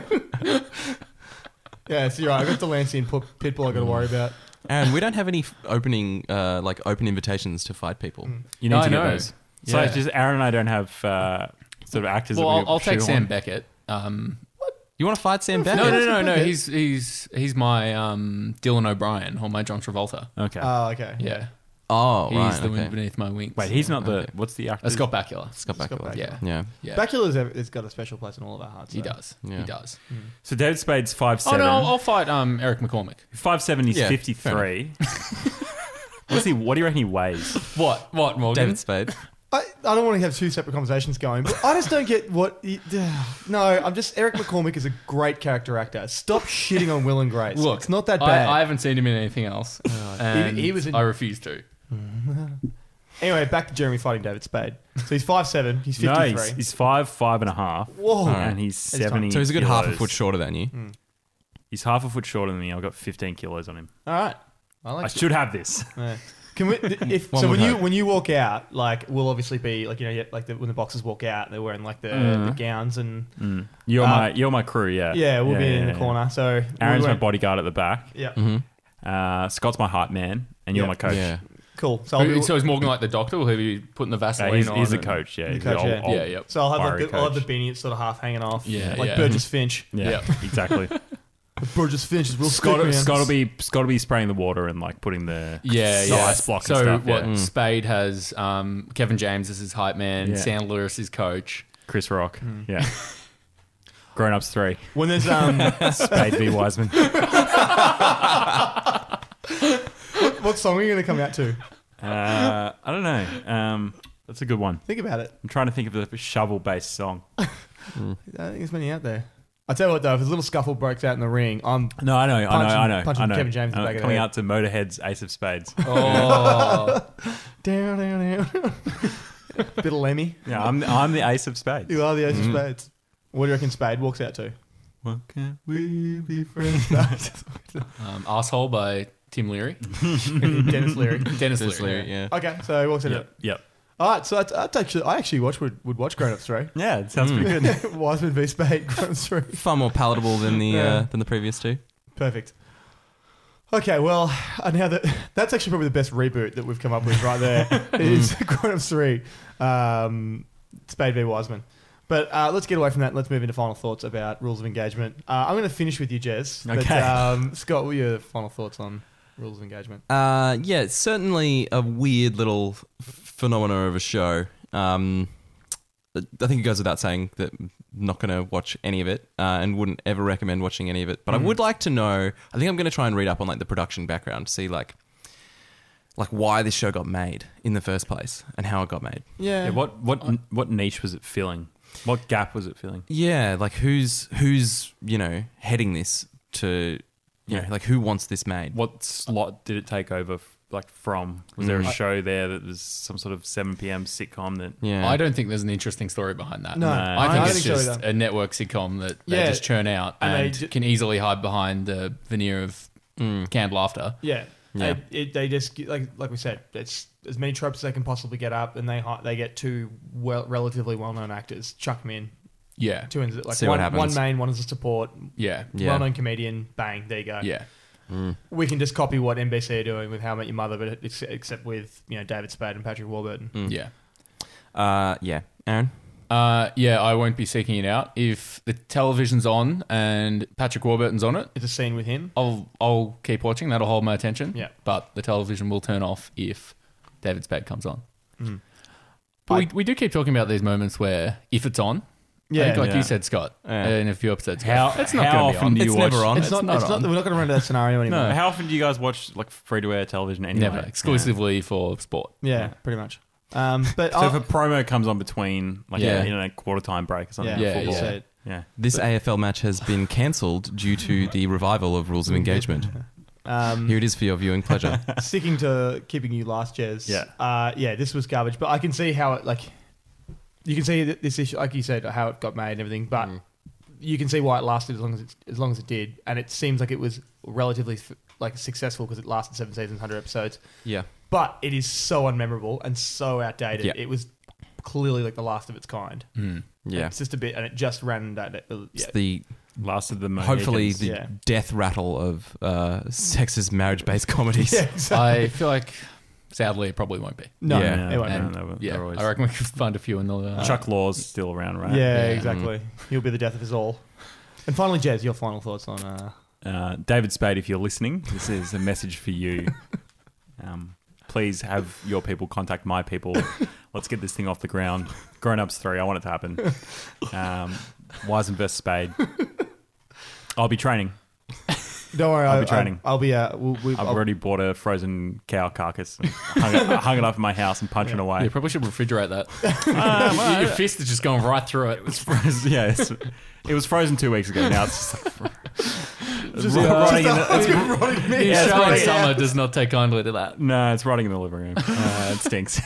Yeah, so you're right. I got Delancey and Pit- Pitbull I got to worry about. Aaron, we don't have any f- opening uh, like open invitations to fight people. You need I to get know. those. So Yeah. it's just Aaron and I don't have uh, sort of actors. Well, that we I'll, I'll take shoehorn. Sam Beckett. Um, You want to fight Sam Beckett? no, no, no, no. Beckett. He's he's he's my um, Dylan O'Brien or my John Travolta. Okay. Oh, okay. Yeah, Oh, he's right. the okay. wind beneath my wings. Wait, he's not the. Okay. What's the actor? Uh, Scott Bakula. Scott Bakula. Bakula. Yeah, Yeah. yeah. Bakula's ev- has got a special place in all of our hearts. He so. does. Yeah. He does. So David Spade's five Oh seven. no, I'll, I'll fight um, Eric McCormick. Five seven. He's Yeah, fifty three. What's he? What do you reckon he weighs? What? What, Morgan? David Spade. I, I don't want to have two separate conversations going, but I just don't get what. He, no, I'm just Eric McCormick is a great character actor. Stop shitting on Will and Grace. Look, it's not that I, bad. I haven't seen him in anything else, and He- he was in- I refuse to. Anyway, back to Jeremy fighting David Spade. So he's five seven. He's No, fifty-three. he's, he's five five and a half. Whoa. And he's That's seventy. So he's a good half a kilos. foot shorter than you. He's half a foot shorter than me. I've got fifteen kilos on him. All right. I like I it. should have this. Yeah. Can we? If One so, would when you hope. when you walk out, like we'll obviously be like you know, yeah, like the, when the boxers walk out, they're wearing like the, Mm. the gowns and Mm. You're Uh, my you're my crew. Yeah. yeah, we'll be in yeah, the corner. So yeah. we Aaron's my won't- bodyguard at the back. Yeah, Uh, Scott's my hype man, and you're Yeah. my coach. Yeah. cool. So I'll Who- be, so is Morgan like the doctor, or have you putting the Uh, Vaseline he's, on? he's a and- coach. Yeah. The He's coach, the yeah. old- old Yeah, yep. so I'll have fiery like the, I'll have coach. the beanie that's sort of half hanging off. Yeah, like yeah. Burgess Finch. Yeah, Yeah. exactly. Burgess Finch is real Scott, thick, man. Scott will be Scott will be spraying the water and like putting the Yeah, the yeah. ice block so and stuff. what? Yeah. Spade has um, Kevin James as his hype man, Yeah. Sandler as his coach. Chris Rock. Hmm. Yeah. Grown Ups three. When there's um, Spade v Wiseman. what, what song are you going to come out to? Uh, I don't know. Um, that's a good one. Think about it. I'm trying to think of a shovel based song. I don't think there's many out there. I tell you what though, if a little scuffle breaks out in the ring, I'm No, I know, I know, Punching- I know. punching I know. Kevin James in the Uh, back of the coming head. out to Motorhead's Ace of Spades. Oh, down, down, down. Bit of Lemmy. Yeah, I'm I'm the Ace of Spades. You are the Ace of Spades. What do you reckon Spade walks out to? What can we be friends? um, Asshole by Tim Leary. Dennis Leary. Dennis, Dennis Leary. Leary, yeah. Okay, so he walks out. Yep. Yep. All right, so that's, that's actually I actually watch would, would watch Grown Ups three. Yeah, it sounds pretty good. Wiseman v Spade, Grown Ups three. Far more palatable than the Yeah. uh, than the previous two. Perfect. Okay, well, uh, now that that's actually probably the best reboot that we've come up with right there. Is Grown Ups three, um, Spade v Wiseman. But uh, let's get away from that. And let's move into final thoughts about rules of engagement. Uh, I'm going to finish with you, Jez. But, Okay. um, Scott, what are your final thoughts on rules of engagement? Uh, yeah, it's certainly a weird little phenomena of a show. Um, I think it goes without saying that I'm not going to watch any of it uh, and wouldn't ever recommend watching any of it. But I would like to know. I think I'm going to try and read up on like the production background, see like like why this show got made in the first place and how it got made. Yeah. Yeah, what what what niche was it filling? What gap was it filling? Yeah, like who's who's you know heading this to you know like who wants this made? What slot did it take over? f- Like from? Was there a Mm. show there that was some sort of seven p.m. sitcom that? Yeah, I don't think there's an interesting story behind that. No, I I think don't it's think so just either. a network sitcom that they Yeah. just churn out And they and, ju- can easily hide behind the veneer of canned laughter. Yeah. Yeah. They, it, they just get- like like we said, it's as many tropes as they can possibly get up, and they hi- they get two well relatively well known actors, chuck them in, Yeah. Two ends, like See what one, happens. one main, one is a support. Yeah. Yeah. Well-known comedian. Bang, there you go. Yeah. Mm. We can just copy what N B C are doing with How I Met Your Mother, but it's, except with you know David Spade and Patrick Warburton. Mm. Yeah. Uh, yeah. Aaron? Uh, yeah, I won't be seeking it out. If the television's on and Patrick Warburton's on it, It's a scene with him. I'll I'll keep watching. That'll hold my attention. Yeah. But the television will turn off if David Spade comes on. Mm. But we, we do keep talking about these moments where if it's on, Yeah. I think like Yeah. you said, Scott, Yeah. in a few episodes ago, How- it's not how going to be often on. do you It's watch- never on. It's, It's not. not it's not. on. We're not going to run into that scenario anymore. No. How often do you guys watch like free to air television anyway? Never. Exclusively for sport. Yeah, pretty much. Um, but So I'll- if a promo comes on between like Yeah. a, in a quarter time break or something, yeah, Yeah, football. yeah. So- yeah. This A F L match has been cancelled due to the revival of Rules of Engagement. Um, Here it is for your viewing pleasure. sticking to keeping you last, Jez. Yeah. Uh, yeah, this was garbage, but I can see how it, like, you can see that this issue, like you said, how it got made and everything, but you can see why it lasted as long as it, as long as it did, and it seems like it was relatively like successful because it lasted seven seasons, one hundred episodes. Yeah. But it is so unmemorable and so outdated. Yeah. It was clearly like the last of its kind. Mm. Yeah. It's just a bit, and it just ran that. Uh, yeah. It's the Last of the Mohicans. hopefully the Yeah. death rattle of uh, sexist marriage-based comedies. Yeah, exactly. I feel like, sadly, it probably won't be. No, Yeah. no, it won't. And, no, no, yeah, they're always- I reckon we could find a few in the... Uh, Chuck Law's still around, right? Yeah, Yeah. exactly. He'll be the death of us all. And finally, Jez, your final thoughts on. Uh, Uh, David Spade, if you're listening, this is a message for you. Um, please have your people contact my people. Let's get this thing off the ground. Grown Ups three, I want it to happen. Um, Wisen versus Spade. I'll be training. Don't worry, I'll I, be training. I'll, I'll be. Uh, we'll, we, I've I'll, already bought a frozen cow carcass. And hung, it, I hung it up in my house and punching yeah, away. probably should refrigerate that. Uh, well, Your fist is just going right through it. It was frozen. Yeah, it's, it was frozen two weeks ago. Now it's just like Just- rotting just- in the, it's, it's rotting me. The Yeah, it's Australian right, summer yeah. does not take kindly to that. no, it's rotting in the living room. Uh, it stinks.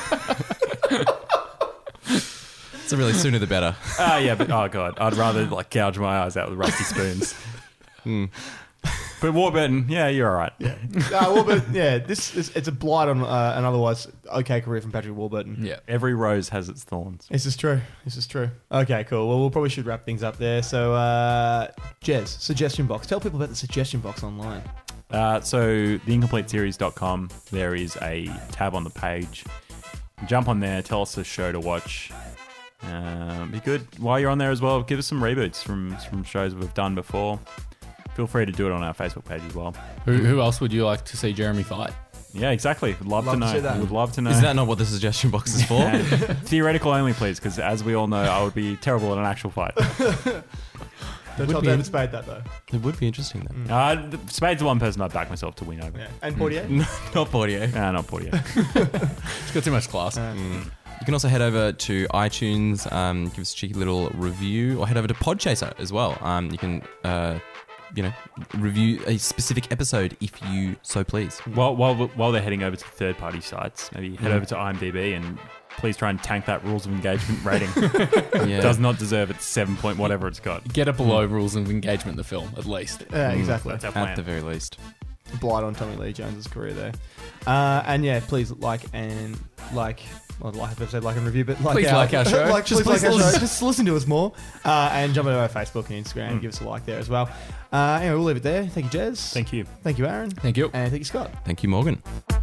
So really, sooner the better. Ah, yeah, but oh god, I'd rather like gouge my eyes out with rusty spoons. Mm. But Warburton, yeah, you're all right. Yeah. Uh, well, but yeah, this is it's a blight on uh, an otherwise okay career from Patrick Warburton. Yeah. Every rose has its thorns. This is true. This is true. Okay, cool. Well, we'll probably should wrap things up there. So, uh, Jez, suggestion box. Tell people about the suggestion box online. Uh, so the incomplete series dot com, there is a tab on the page. Jump on there, tell us a show to watch. Um, be good. While you're on there as well, give us some reboots from, from shows we've done before. Feel free to do it on our Facebook page as well. Who, who else would you like to see Jeremy fight? Yeah, exactly. Would love, Love to to know. see that. We would love to know. Is that not what the suggestion box is for? And theoretical only, please, because as we all know, I would be terrible at an actual fight. Don't Would tell be- David Spade that, though. It would be interesting though. Uh, Spade's the one person I'd back myself to win over. Yeah. And Portier? No, not Portier. Nah, not Portier. It's got too much class. You can also head over to iTunes, um, give us a cheeky little review, or head over to Podchaser as well. Um, you can, uh, you know, review a specific episode if you so please. while, while, while they're heading over to third-party sites, maybe head Mm. over to IMDb and please try and tank that rules of engagement rating. Yeah. Does not deserve its seven point whatever it's got. Get it below rules of engagement, the film, at least. Yeah, exactly. That's our plan. At the very least. Blight on Tommy Lee Jones's career there. Uh, and yeah, please like and like. Well, like I've said, like and review, but like Please our, like our show. like, Just please like please our show. listen. Just listen to us more, uh, and jump over our Facebook and Instagram. and Give us a like there as well. Uh, anyway, we'll leave it there. Thank you, Jez. Thank you. Thank you, Aaron. Thank you. And thank you, Scott. Thank you, Morgan.